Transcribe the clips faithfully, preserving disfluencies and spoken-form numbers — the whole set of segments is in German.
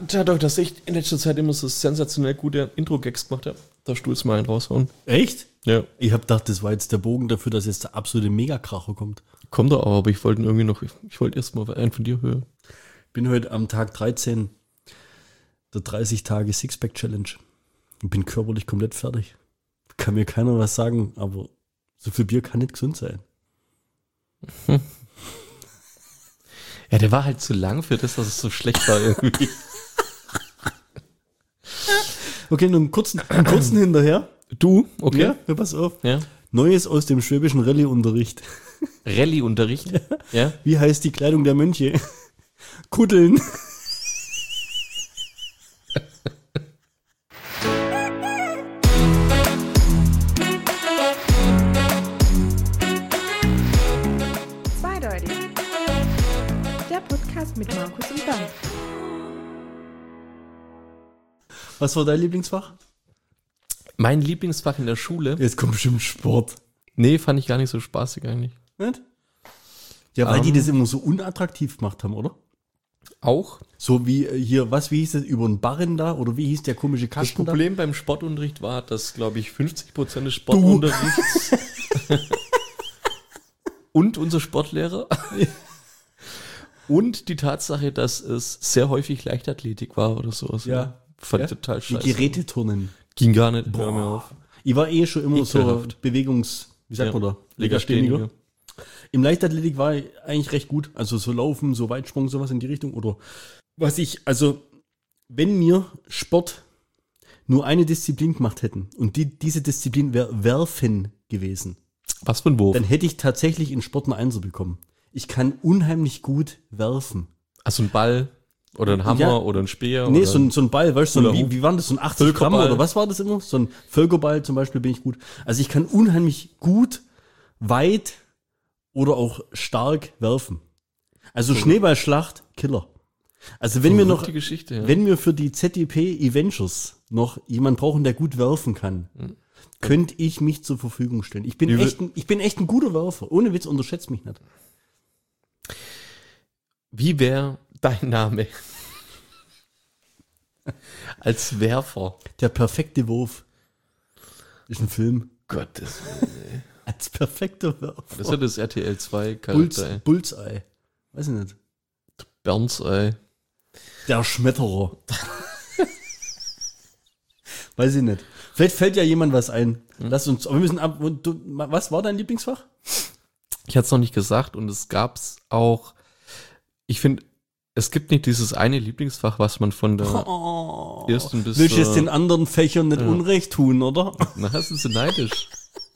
dadurch, dass ich in letzter Zeit immer so sensationell gute Intro-Gags gemacht habe, darfst du jetzt mal einen raushauen. Echt? Ja. Ich hab gedacht, das war jetzt der Bogen dafür, dass jetzt der absolute Megakracher kommt. Kommt doch auch, aber ich wollte irgendwie noch, ich, ich wollte erst mal einen von dir hören. Bin heute am Tag dreizehn der dreißig Tage Sixpack-Challenge. Und bin körperlich komplett fertig. Kann mir keiner was sagen, aber so viel Bier kann nicht gesund sein. Hm. Ja, der war halt zu lang für das, dass es so schlecht war irgendwie. Okay, nur einen kurzen, einen kurzen hinterher. Du? Okay. Ja, ja, pass auf. Ja. Neues aus dem schwäbischen Rallye-Unterricht. Rallye-Unterricht? Ja. Wie heißt die Kleidung der Mönche? Kuddeln. Zweideutig. Der Podcast mit Markus und Dan. Was war dein Lieblingsfach? Mein Lieblingsfach in der Schule? Jetzt kommt bestimmt Sport. Nee, fand ich gar nicht so spaßig eigentlich. Nicht? Ja, weil Um, die das immer so unattraktiv gemacht haben, oder? Auch? So wie äh, hier, was, wie hieß das, über den Barren da? Oder wie hieß der komische Das Kasten da? Problem beim Sportunterricht war, dass, glaube ich, fünfzig Prozent des Sportunterrichts und unser Sportlehrer und die Tatsache, dass es sehr häufig Leichtathletik war oder sowas. Ja. Fand Ja? ich total Die scheiße. Geräteturnen. Ging gar nicht. Boah. Hör mir auf. Ich war eh schon immer so Ekelhaft. Bewegungs... Wie sagt Ja. man da? Legastheniker. Im Leichtathletik war ich eigentlich recht gut. Also so Laufen, so Weitsprung, sowas in die Richtung. Oder was ich, also wenn mir Sport nur eine Disziplin gemacht hätten und die, diese Disziplin wäre Werfen gewesen, Was für ein Wurf? dann hätte ich tatsächlich in Sport eine Einser bekommen. Ich kann unheimlich gut werfen. Also ein Ball oder ein Hammer Ja. oder ein Speer? Nee, oder so ein, so ein Ball, weißt du, so Hula ein, Hoop. wie, wie waren das, so ein achtzig Gramm Völkerball. oder was war das immer? So ein Völkerball zum Beispiel bin ich gut. Also ich kann unheimlich gut, weit oder auch stark werfen. Also Schneeballschlacht, Killer. Also wenn wir noch, Verrückte Geschichte, ja. wenn wir für die Z D P Eventures noch jemanden brauchen, der gut werfen kann, könnte ich mich zur Verfügung stellen. Ich bin Wie echt ein, ich bin echt ein guter Werfer. Ohne Witz, unterschätzt mich nicht. Wie wäre dein Name? Als Werfer. Der perfekte Wurf. Ist ein Film. Gottes Willen, ey. Als perfekter Werfer. Das ist ja das R T L zwei Bulls, Charakter, ey. Bullseye. Weiß ich nicht. Bernsey. Der Schmetterer. Weiß ich nicht. Vielleicht fällt ja jemand was ein. Lass uns, aber wir müssen ab, und du, was war dein Lieblingsfach? Ich hatte es noch nicht gesagt und es gab's auch, ich finde, es gibt nicht dieses eine Lieblingsfach, was man von der Oh, ersten bis willst du jetzt zur- den anderen Fächern nicht Ja. Unrecht tun, oder? Na, sind sie neidisch.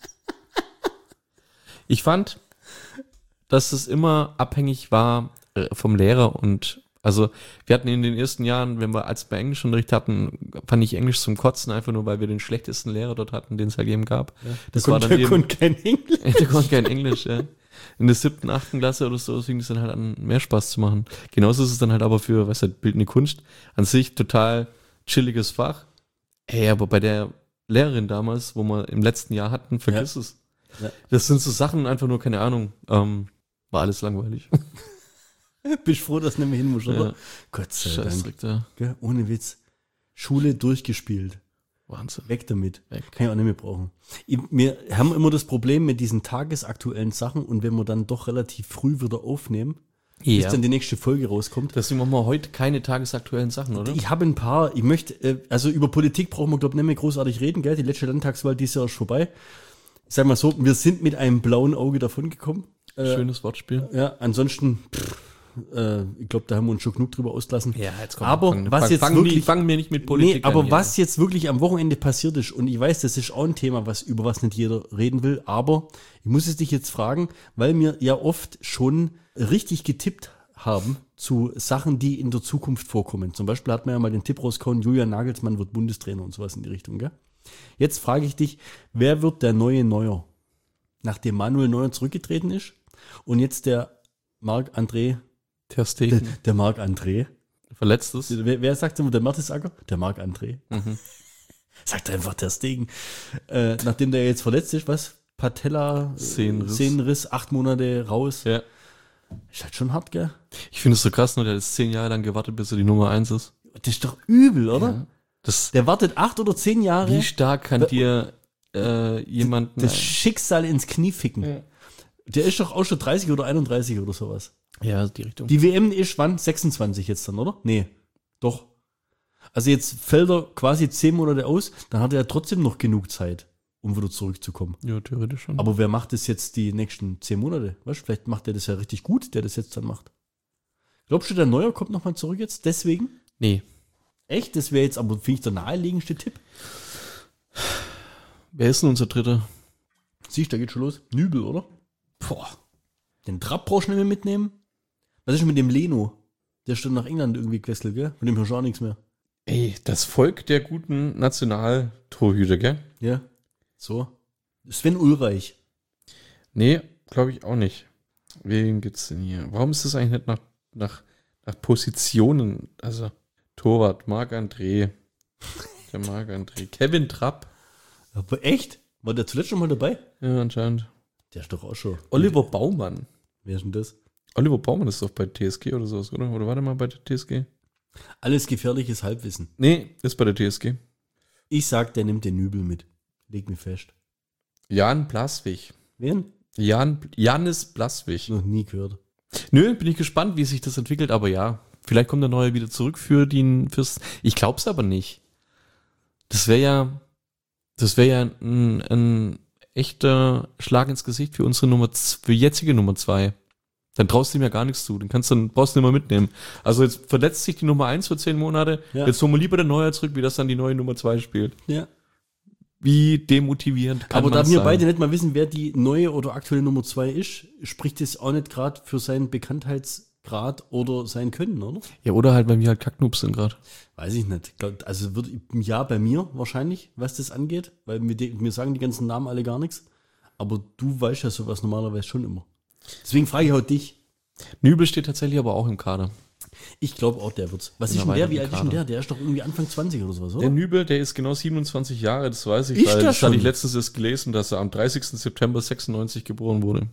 Ich fand, dass es immer abhängig war äh, vom Lehrer und also wir hatten in den ersten Jahren, wenn wir als wir Englischunterricht hatten, fand ich Englisch zum Kotzen, einfach nur, weil wir den schlechtesten Lehrer dort hatten, den es halt eben gab. Das war dann der eben, konnte kein Englisch. der konnte kein Englisch, ja. In der siebten, achten Klasse oder so fing es dann halt an, mehr Spaß zu machen. Genauso ist es dann halt aber für, was halt, bildende Kunst an sich total chilliges Fach. Ey, aber bei der Lehrerin damals, wo wir im letzten Jahr hatten, vergiss es. Ja. Das sind so Sachen, einfach nur, keine Ahnung, ähm, war alles langweilig. Bist froh, dass du nicht mehr hin musst, oder? Ja. Gott sei Scheiß Dank. Dreck da. Gell? Ohne Witz. Schule durchgespielt. Wahnsinn. Weg damit. Weg. Kann ich auch nicht mehr brauchen. Ich, wir haben immer das Problem mit diesen tagesaktuellen Sachen und wenn wir dann doch relativ früh wieder aufnehmen, bis dann die nächste Folge rauskommt. Deswegen machen wir heute keine tagesaktuellen Sachen, oder? Ich habe ein paar, ich möchte, äh, also über Politik brauchen wir, glaube ich, nicht mehr großartig reden, gell? Die letzte Landtagswahl, die ist ja auch schon vorbei. Ich sag mal so, wir sind mit einem blauen Auge davongekommen. Äh, Schönes Wortspiel. ja, ansonsten, pff, äh, ich glaube, da haben wir uns schon genug drüber ausgelassen. Ja, jetzt kommt Aber fang, was fang, jetzt fang, wirklich- nie- fang mir nicht mit Politik Nee, aber an, was jetzt wirklich am Wochenende passiert ist, und ich weiß, das ist auch ein Thema, was über was nicht jeder reden will, aber ich muss es dich jetzt fragen, weil wir ja oft schon richtig getippt haben zu Sachen, die in der Zukunft vorkommen. Zum Beispiel hat man ja mal den Tipp rausgehauen, Julian Nagelsmann wird Bundestrainer und sowas in die Richtung, gell? Jetzt frage ich dich, wer wird der neue Neuer? Nachdem Manuel Neuer zurückgetreten ist und jetzt der Marc-André, Ter der, Stegen. der Marc-André, Verletzt ist. wer, wer sagt immer der Mertesacker? Der Marc-André. Mhm. Sagt einfach der Stegen. Äh, nachdem der jetzt verletzt ist, was? Patella, äh, Sehnenriss. Sehnenriss, acht Monate raus. Ja. Ist halt schon hart, gell? Ich finde es so krass, nur der hat jetzt zehn Jahre lang gewartet, bis er die Nummer eins ist. Das ist doch übel, oder? Ja. Das, Der wartet acht oder zehn Jahre. wie stark kann dir äh, jemanden... Das Schicksal ins Knie ficken. Ja. Der ist doch auch schon dreißig oder einunddreißig oder sowas. Ja, die Richtung. Die W M ist wann? sechsundzwanzig jetzt dann, oder? Nee, doch. Also jetzt fällt er quasi zehn Monate aus, dann hat er ja trotzdem noch genug Zeit, um wieder zurückzukommen. Ja, theoretisch schon. Aber wer macht das jetzt die nächsten zehn Monate? Weißt du, vielleicht macht der das ja richtig gut, der das jetzt dann macht. Glaubst du, der Neuer kommt nochmal zurück jetzt? Deswegen? Nee. Echt? Das wäre jetzt aber, finde ich, der naheliegendste Tipp. Wer ist denn unser Dritter? Siehst du, da geht schon los. Nübel, oder? Boah. Den Trapp brauchst du nicht mehr mitnehmen. Was ist denn mit dem Leno? Der ist dann nach England irgendwie gewechselt, gell? Von dem hörst du auch nichts mehr. Ey, das Volk der guten Nationaltorhüter, gell? Ja. So. Sven Ulreich. Nee, glaube ich auch nicht. Wen gibt's denn hier? Warum ist das eigentlich nicht nach, nach, nach Positionen? Also, Torwart, Marc-André. Der Marc-André. Kevin Trapp. Aber echt? War der zuletzt schon mal dabei? Ja, anscheinend. Der ist doch auch schon. Oliver Baumann. Wer ist denn das? Oliver Baumann ist doch bei T S G oder sowas, oder? Oder war der mal bei der T S G? Alles gefährliches Halbwissen. Nee, ist bei der T S G. Ich sag, der nimmt den Nübel mit. Leg mich fest. Jan Blaswig. Wen? Jan, Janis Blaswig. Noch nie gehört. Nö, bin ich gespannt, wie sich das entwickelt, aber ja, vielleicht kommt der Neue wieder zurück für den, fürs, ich glaub's aber nicht. Das wäre ja, das wäre ja ein, ein echter Schlag ins Gesicht für unsere Nummer, z- für jetzige Nummer zwei. Dann traust du ihm ja gar nichts zu, den kannst du, dann brauchst du nicht mehr mitnehmen. Also jetzt verletzt sich die Nummer eins für zehn Monate, Ja. jetzt holen wir lieber der Neue zurück, wie das dann die neue Nummer zwei spielt. Ja. Wie demotivierend kann Aber da man's wir sein? beide nicht mal wissen, wer die neue oder aktuelle Nummer zwei ist, spricht das auch nicht gerade für seinen Bekanntheitsgrad oder sein Können, oder? Ja, oder halt, weil wir halt Kacknoobs sind gerade. Weiß ich nicht. Glaub- Also wird ein Ja bei mir wahrscheinlich, was das angeht, weil mir, die, mir sagen die ganzen Namen alle gar nichts. Aber du weißt ja sowas normalerweise schon immer. Deswegen frage ich auch dich. Nübel steht tatsächlich aber auch im Kader. Ich glaube auch, der wird's. Was In ist der denn der? Wie weiteren alt ist denn Kader. der? Der ist doch irgendwie Anfang zwanzig oder sowas, Der oder? Nübel, der ist genau siebenundzwanzig Jahre, das weiß ich, Ist weil der das hatte ich schon? letztens erst gelesen, dass er am dreißigsten September sechsundneunzig geboren wurde.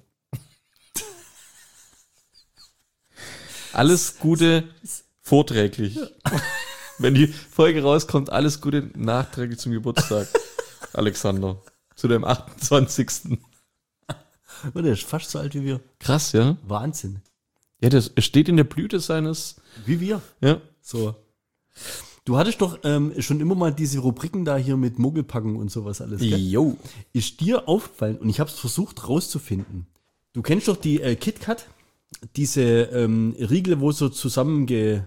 Alles Gute vorträglich. Wenn die Folge rauskommt, alles Gute nachträglich zum Geburtstag, Alexander. Zu deinem achtundzwanzigsten Oh, der ist fast so alt wie wir. Krass, ja? Wahnsinn. Ja, das steht in der Blüte seines, Wie wir. ja. So. Du hattest doch ähm, schon immer mal diese Rubriken da hier mit Mogelpackung und sowas alles, gell? Jo. Ist dir aufgefallen, und ich habe es versucht rauszufinden. Du kennst doch die äh, KitKat, diese ähm, Riegel, wo so zusammengeschweißt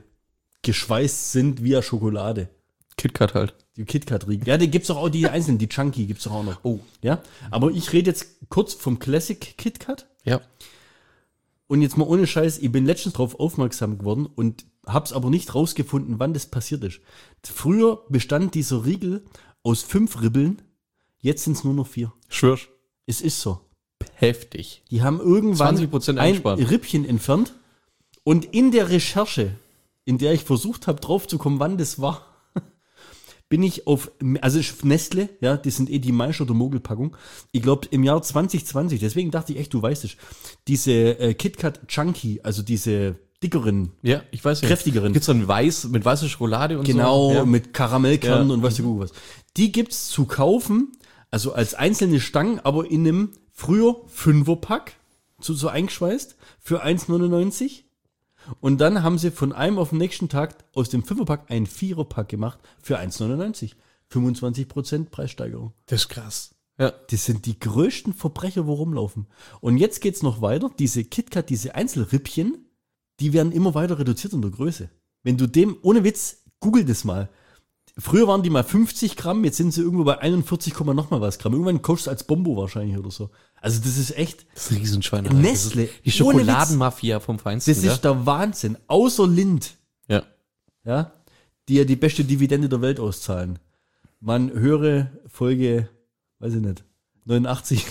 sind via Schokolade. KitKat halt. Die KitKat-Riegel. Ja, die gibt's doch auch, die einzelnen, die Chunky gibt's doch auch noch. Oh. Ja, aber ich rede jetzt kurz vom Classic KitKat. Ja. Und jetzt mal ohne Scheiß, ich bin letztens drauf aufmerksam geworden und hab's aber nicht rausgefunden, wann das passiert ist. Früher bestand dieser Riegel aus fünf Ribbeln, jetzt sind's nur noch vier. Schwörsch. Es ist so. Heftig. Die haben irgendwann zwanzig Prozent ein eingespart. Rippchen entfernt und in der Recherche, in der ich versucht habe, drauf zu kommen, wann das war, bin ich auf, also Nestle, ja, die sind eh die Meister der Mogelpackung. Ich glaube im Jahr zwanzig zwanzig, deswegen dachte ich echt, du weißt es, diese äh, KitKat Chunky, also diese dickeren, Ja, ich weiß ja. kräftigeren, Gibt's dann weiß, mit weißer Schokolade und genau, so? Ja. mit Karamellkernen Ja. und was du guck was. Die gibt's zu kaufen, also als einzelne Stangen, aber in einem früher Fünferpack, so, so eingeschweißt, für eins neunundneunzig. Und dann haben sie von einem auf den nächsten Tag aus dem Fünferpack einen Viererpack gemacht für eins neunundneunzig. fünfundzwanzig Prozent Preissteigerung. Das ist krass. Ja. Das sind die größten Verbrecher, wo rumlaufen. Und jetzt geht's noch weiter. Diese KitKat, diese Einzelrippchen, die werden immer weiter reduziert in der Größe. Wenn du dem, ohne Witz, google das mal. Früher waren die mal fünfzig Gramm, jetzt sind sie irgendwo bei einundvierzig, noch mal was Gramm. Irgendwann kostet es als Bombo wahrscheinlich oder so. Also das ist echt, Das ist ein Riesenschwein. Nestle, Die ohne Schokoladenmafia vom Feinsten. das ist der Wahnsinn. Außer Lind, ja. ja, die ja die beste Dividende der Welt auszahlen. Man höre Folge, weiß ich nicht, neunundachtzig.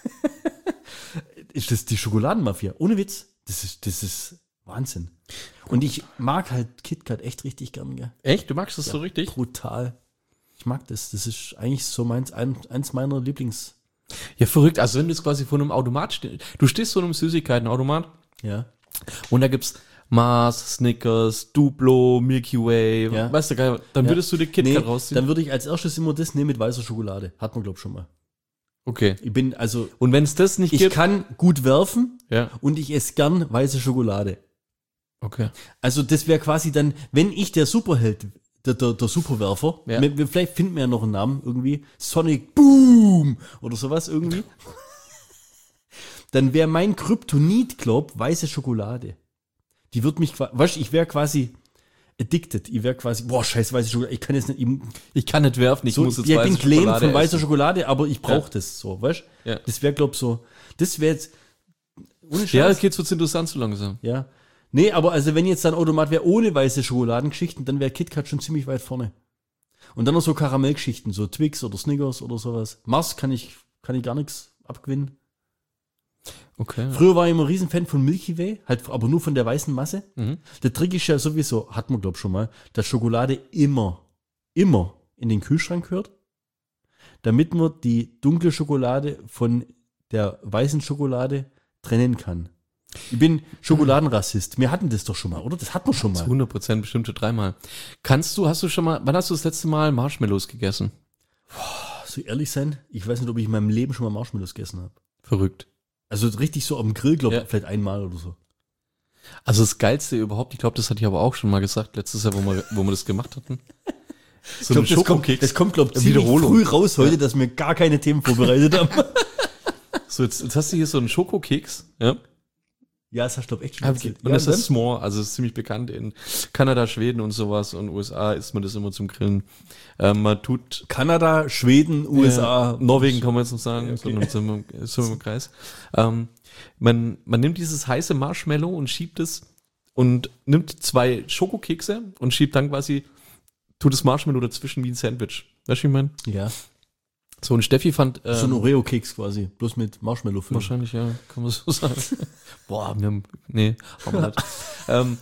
Ist das die Schokoladenmafia? Ohne Witz. Das ist, das ist Wahnsinn. Und ich mag halt KitKat echt richtig gern, gell? Echt? Du magst das so richtig? Brutal. Ich mag das. Das ist eigentlich so meins, ein, eins meiner Lieblings. Ja, verrückt. Also wenn du jetzt quasi vor einem Automat stehst, du stehst vor einem Süßigkeitenautomat Ja. und da gibt's Mars, Snickers, Duplo, Milky Way, Ja. weißt du, geil, dann Ja. würdest du die KitKat Nee, rausziehen. dann würde ich als erstes immer das nehmen mit weißer Schokolade. Hat man, glaube ich, schon mal. Okay. Ich bin, also, Und wenn es das nicht ich gibt, kann gut werfen ja, und ich esse gern weiße Schokolade. okay. Also das wäre quasi dann, wenn ich der Superheld, der, der, der Superwerfer, Ja. wir- wir- vielleicht finden wir ja noch einen Namen irgendwie, Sonic Boom oder sowas irgendwie, dann wäre mein Kryptonit, glaub, weiße Schokolade. Die wird mich, qua- weißt du, ich wäre quasi addicted. Ich wäre quasi, boah, scheiß weiße Schokolade, ich kann jetzt nicht, ich, Ich kann nicht werfen, ich so, muss jetzt ich bin weiße gelähmt Schokolade von weißer essen. Schokolade, aber ich brauche Ja. das so, weißt du? Ja. Das wäre, glaub so, das wäre jetzt, ohne Scheiß. Ja, jetzt geht's jetzt interessant so langsam. Ja. Nee, aber also wenn jetzt dann Automat wäre ohne weiße Schokoladengeschichten, dann wäre KitKat schon ziemlich weit vorne. Und dann noch so Karamellgeschichten, so Twix oder Snickers oder sowas. Mars kann ich, kann ich gar nichts abgewinnen. Okay. Früher war ich immer ein Riesenfan von Milky Way, halt aber nur von der weißen Masse. Mhm. Der Trick ist ja sowieso, hat man glaub schon mal, dass Schokolade immer, immer in den Kühlschrank gehört, damit man die dunkle Schokolade von der weißen Schokolade trennen kann. Ich bin Schokoladenrassist. Wir hatten das doch schon mal, oder? Das hatten wir schon Zu mal. hundert Prozent bestimmt schon dreimal. Kannst du, hast du schon mal, wann hast du das letzte Mal Marshmallows gegessen? So ehrlich sein, ich weiß nicht, ob ich in meinem Leben schon mal Marshmallows gegessen habe. Verrückt. Also richtig so am Grill, glaube ich, Ja. vielleicht einmal oder so. Also das Geilste überhaupt, ich glaube, das hatte ich aber auch schon mal gesagt, letztes Jahr, wo wir, wo wir das gemacht hatten. So Ich glaube, das kommt, das kommt glaube ich, ziemlich Wiederholung. früh raus heute, dass wir gar keine Themen vorbereitet haben. So, jetzt, jetzt hast du hier so einen Schokokeks, ja. Ja, das hast du, glaube ich, echt schon Und erzählt. das Ja, ist S'more, also es ist ziemlich bekannt in Kanada, Schweden und sowas und U S A isst man das immer zum Grillen. Ähm, man tut Kanada, Schweden, U S A. Ja, Norwegen kann man jetzt noch sagen, Okay. sondern sind wir, sind wir im Kreis. Ähm, man, man nimmt dieses heiße Marshmallow und schiebt es und nimmt zwei Schokokekse und schiebt dann quasi, tut das Marshmallow dazwischen wie ein Sandwich. Weißt du, wie ich meine? Ja, So, und Steffi fand, ähm, so ein Oreo-Keks quasi, bloß mit Marshmallow-Füllung. wahrscheinlich, ja, kann man so sagen. Boah, wir haben, nee, haben wir nicht. ähm,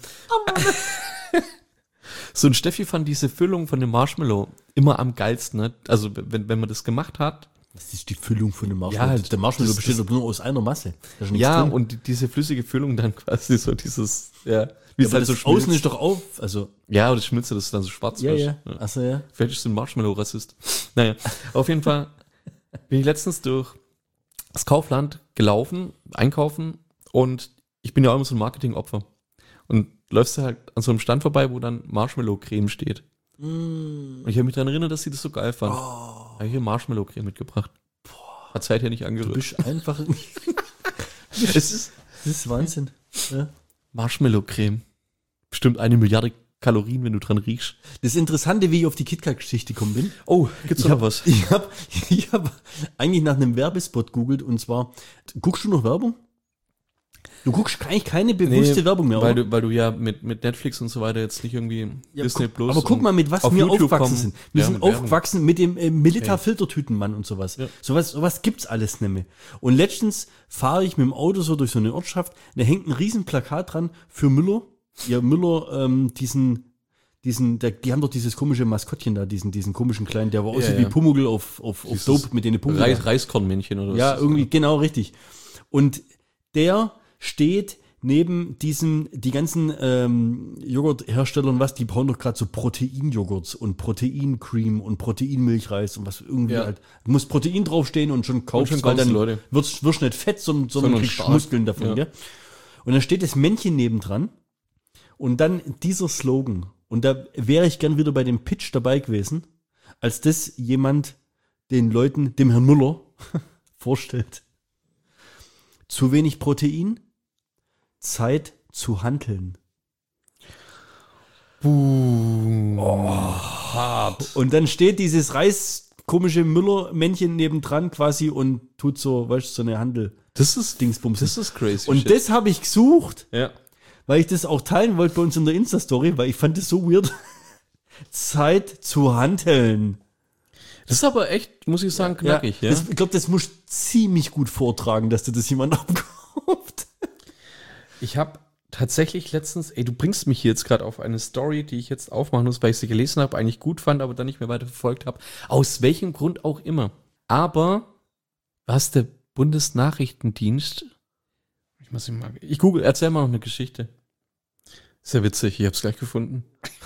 so, und Steffi fand diese Füllung von dem Marshmallow immer am geilsten, ne? Also, wenn, wenn man das gemacht hat, Das ist die Füllung von dem Marshmallow. Ja, der Marshmallow das- besteht doch nur aus einer Masse. Da ist nichts ja, drin. und die- diese flüssige Füllung dann quasi so dieses, ja, wie Ja, es aber halt so das Außen schmilzt. ist doch auf, also, Ja, oder das schmilzt, das ist dann so schwarz. ja, weißt ja, du? achso, ja. Vielleicht ist du ein Marshmallow-Rassist. Naja, auf jeden Fall bin ich letztens durch das Kaufland gelaufen, einkaufen und ich bin ja auch immer so ein Marketingopfer. Und läufst du halt an so einem Stand vorbei, wo dann Marshmallow-Creme steht. Und ich habe mich daran erinnert, dass sie das so geil fand. Oh, Habe ich hier Marshmallow-Creme mitgebracht. Hat seither nicht du angerührt. bist einfach, Es ist das ist Wahnsinn. Ja. Marshmallow-Creme. Bestimmt eine Milliarde Kalorien, wenn du dran riechst. Das Interessante, wie ich auf die KitKat-Geschichte gekommen bin, Oh, gibt's ich noch hab, was? Ich habe ich hab eigentlich nach einem Werbespot googelt und zwar, guckst du noch Werbung? Du guckst eigentlich keine bewusste Nee, Werbung mehr, Weil oder? du, weil du ja mit, mit Netflix und so weiter jetzt nicht irgendwie Ja, Disney guck, Plus. aber guck und mal, mit was auf wir YouTube aufgewachsen kommen. sind. Wir Ja, sind mit Werbung. aufgewachsen mit dem äh, Militär-Filtertütenmann und sowas. Ja. Sowas. Sowas gibt's alles nicht mehr. Und letztens fahre ich mit dem Auto so durch so eine Ortschaft, da hängt ein riesen Plakat dran für Müller. Ja, Müller, ähm, diesen, diesen, der, die haben doch dieses komische Maskottchen da, diesen, diesen komischen kleinen, der war aussieht Ja, wie ja. Pumuckl auf, auf, auf Dieses Dope mit den Pumuckl. Reis, Reiskornmännchen oder Ja, was? irgendwie, genau, richtig. Und der steht neben diesem, die ganzen ähm, Joghurthersteller und was, die bauen doch gerade so Proteinjoghurts und Proteincreme und Proteinmilchreis und was irgendwie Ja. halt. muss Protein draufstehen und schon kaufst, schon weil kaufst dann du, Leute. wirst, wirst nicht fett, sondern, sondern Sondern kriegst stark. Muskeln davon, Ja. gell? Und dann steht das Männchen nebendran und dann dieser Slogan. Und da wäre ich gern wieder bei dem Pitch dabei gewesen, als das jemand den Leuten, dem Herrn Müller, vorstellt. Zu wenig Protein, Zeit zu handeln. Boom. hart. Und dann steht dieses Reis komische Müller-Männchen nebendran quasi und tut so, weißt du, so eine Das ist, Handel-Dingsbums. das ist crazy. Und shit. das habe ich gesucht, ja. weil ich das auch teilen wollte bei uns in der Insta-Story, weil ich fand das so weird. Zeit zu handeln. Das ist aber echt, muss ich sagen, knackig, ja. Das, ich glaube, das musst du ziemlich gut vortragen, dass dir das jemand abkauft. Ich habe tatsächlich letztens, ey, du bringst mich hier jetzt gerade auf eine Story, die ich jetzt aufmachen muss, weil ich sie gelesen habe, eigentlich gut fand, aber dann nicht mehr weiter verfolgt habe. Aus welchem Grund auch immer. Aber was der Bundesnachrichtendienst, ich muss ihn mal, ich google, erzähl mal noch eine Geschichte. Sehr witzig, ich habe es gleich gefunden.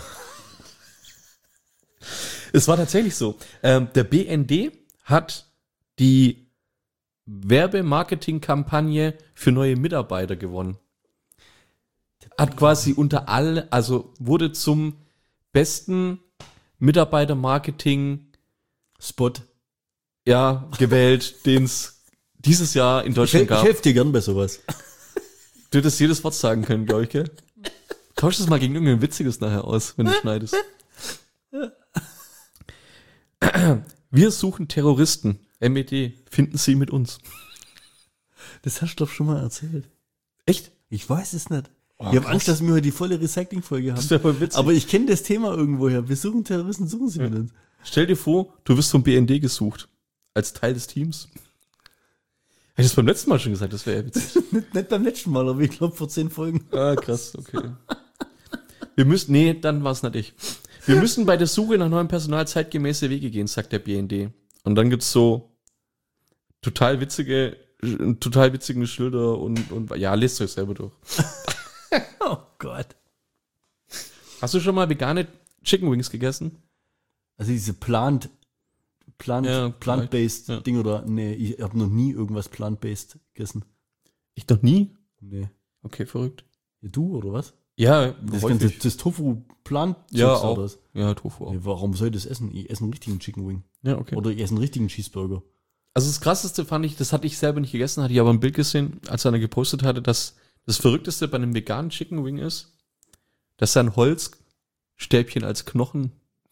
Es war tatsächlich so. Ähm, der B N D hat die Werbemarketingkampagne für neue Mitarbeiter gewonnen. Hat quasi unter alle, also wurde zum besten Mitarbeitermarketing Spot. ja gewählt, den es dieses Jahr in Ich, Deutschland ich gab. helfe dir gern bei sowas. Du hättest jedes Wort sagen können, glaube ich, gell? Tausch das mal gegen irgendein Witziges nachher aus, wenn du schneidest. Wir suchen Terroristen. M E D, finden Sie mit uns. Das hast du doch schon mal erzählt. Echt? Ich weiß es nicht. Oh, ich habe krass. Angst, dass wir heute die volle Recycling-Folge haben. Das wäre voll witzig. Aber ich kenne das Thema irgendwoher. Wir suchen Terroristen, suchen sie mit uns. Stell dir vor, du wirst vom B N D gesucht. Als Teil des Teams. Hätte ich das beim letzten Mal schon gesagt, das wäre ja witzig. nicht, nicht beim letzten Mal, aber ich glaube vor zehn Folgen. Ah, krass, okay. Wir müssen, nee, dann war es nicht ich. Wir müssen bei der Suche nach neuem Personal zeitgemäße Wege gehen, sagt der B N D. Und dann gibt's so total witzige, total witzigen Schilder und, und ja, lest euch selber durch. Oh Gott. Hast du schon mal vegane Chicken Wings gegessen? Also diese plant, plant, Ja, plant-based ja. Ding oder, nee, ich habe noch nie irgendwas plant-based gegessen. Ich noch nie? Nee. Okay, verrückt. Ja, du oder was? Ja, Das häufig. ganze, das Tofu plant Ja, auch. oder was? Ja, Tofu auch. Nee, warum soll ich das essen? Ich esse einen richtigen Chicken Wing. Ja, okay. Oder ich esse einen richtigen Cheeseburger. Also das Krasseste fand ich, das hatte ich selber nicht gegessen, hatte ich aber ein Bild gesehen, als einer gepostet hatte, dass das Verrückteste bei einem veganen Chicken Wing ist, dass da ein Holzstäbchen als Knochen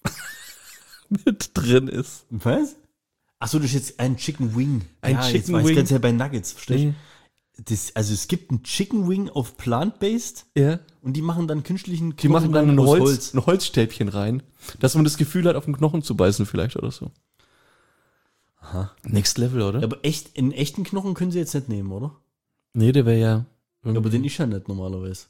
mit drin ist. Was? Achso, das ist jetzt ein Chicken Wing. Ein ja, jetzt Chicken weiß ich Wing. ganz ja bei Nuggets, verstehst du? Nee. Das, also es gibt einen Chicken Wing auf plant-based Ja. und die machen dann künstlichen Die machen dann ein, aus Holz, ein Holzstäbchen rein, dass man das Gefühl hat, auf den Knochen zu beißen vielleicht oder so. Aha. Next Level, oder? Ja, aber echt, einen echten Knochen können sie jetzt nicht nehmen, oder? Nee, der wäre ja... Ja, aber den ist ja nicht normalerweise.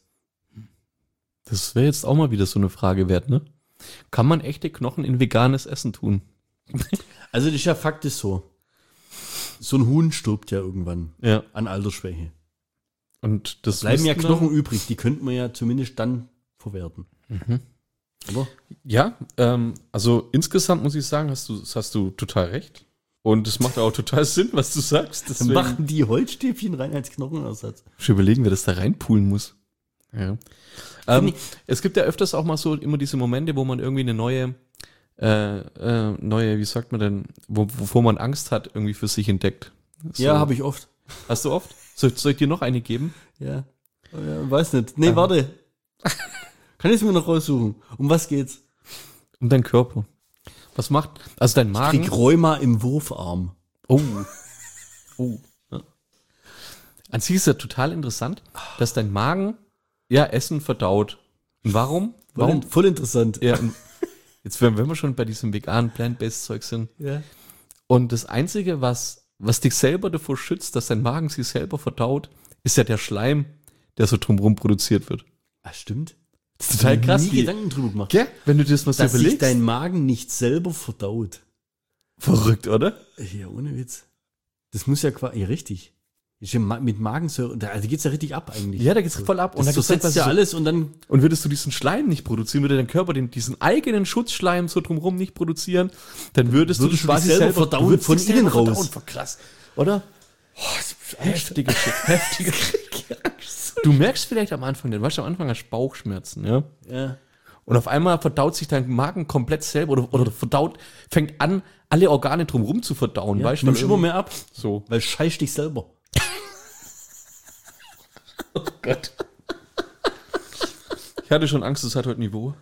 Das wäre jetzt auch mal wieder so eine Frage wert, ne? Kann man echte Knochen in veganes Essen tun? Also das ist ja faktisch so. So ein Huhn stirbt ja irgendwann Ja. an Altersschwäche. Und das Bleiben ja müssten Knochen dann- übrig, die könnten wir ja zumindest dann verwerten. Mhm. Oder? Ja, ähm, also insgesamt muss ich sagen, hast du, hast du total recht. Und es macht auch total Sinn, was du sagst. Dann Deswegen machen die Holzstäbchen rein als Knochenersatz. ich überlegen, wer das da reinpulen muss. Ja. Ähm, ich- es gibt ja öfters auch mal so immer diese Momente, wo man irgendwie eine neue, äh, äh, neue, wie sagt man denn, wo, wovor man Angst hat, irgendwie für sich entdeckt. So. Ja, habe ich oft. Hast du oft? Soll, soll ich dir noch eine geben? Ja. Oh ja, weiß nicht. Nee, Ah. warte. Kann ich es mir noch raussuchen? Um was geht's? Um deinen Körper. Was macht, also dein Magen. Krieg Rheuma im Wurfarm. Oh. Oh. Ja. An sich ist ja total interessant, dass dein Magen ja Essen verdaut. Und warum? Voll, Warum? voll interessant. Ja, und jetzt, wenn, wenn wir schon bei diesem veganen Plant-Based-Zeug sind. Ja. Und das Einzige, was, was dich selber davor schützt, dass dein Magen sich selber verdaut, ist ja der Schleim, der so drumherum produziert wird. Ah, stimmt. Das ist total Ich hab krass. nie Wie, Gedanken drüber gemacht. gell? Wenn du dir das mal so Dass sich überlegst. dein Magen nicht selber verdaut. Verrückt, oder? Ja, ohne Witz. Das muss ja quasi, ja, richtig. Ist ja ma- mit Magensäure, da also geht's ja richtig ab eigentlich. Ja, da geht's voll ab. Und Und das dann gibt's zersetzt quasi ja so- alles und dann, Und würdest du diesen Schleim nicht produzieren, würde dein Körper den, diesen eigenen Schutzschleim so drumherum nicht produzieren, dann würdest, Würdest du du dich selber verdauen du würdest von dich selber innen raus. verdauen. Voll krass, oder? Heftige Shit, heftige Du merkst vielleicht am Anfang, denn weißt du, am Anfang hast du Bauchschmerzen, ja? ja. Und auf einmal verdaut sich dein Magen komplett selber oder, oder verdaut, fängt an, alle Organe drumherum zu verdauen, ja weißt du? nimmst weil immer irgendwie- mehr ab, So. weil scheiß dich selber. Oh Gott. Ich hatte schon Angst, es hat heute Niveau.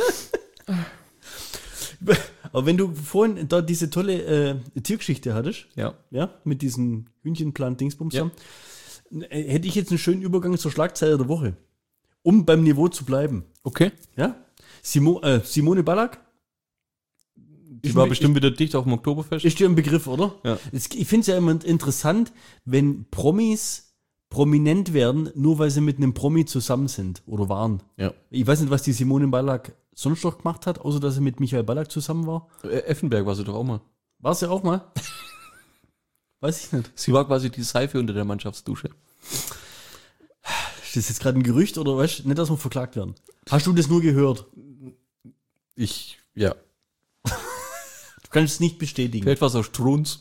Aber wenn du vorhin da diese tolle äh, Tiergeschichte hattest, Ja. ja, mit diesem Hühnchenplan-Dingsbums, Ja. äh, hätte ich jetzt einen schönen Übergang zur Schlagzeile der Woche. Um beim Niveau zu bleiben. Okay. Ja? Simo, äh, Simone Ballack? Die war bestimmt wieder dicht auf dem Oktoberfest. Ist dir ein Begriff, oder? Ja. Es, ich finde es ja immer interessant, wenn Promis prominent werden, nur weil sie mit einem Promi zusammen sind oder waren. Ja. Ich weiß nicht, was die Simone Ballack sonst noch gemacht hat, außer dass sie mit Michael Ballack zusammen war. Äh, Effenberg war sie doch auch mal. War sie auch mal? Weiß ich nicht. Sie war quasi die Seife unter der Mannschaftsdusche. Ist das jetzt gerade ein Gerücht oder weißt du, nicht, dass wir verklagt werden? Hast du das nur gehört? Ich, ja. Du kannst es nicht bestätigen. Vielleicht was aus Strunz.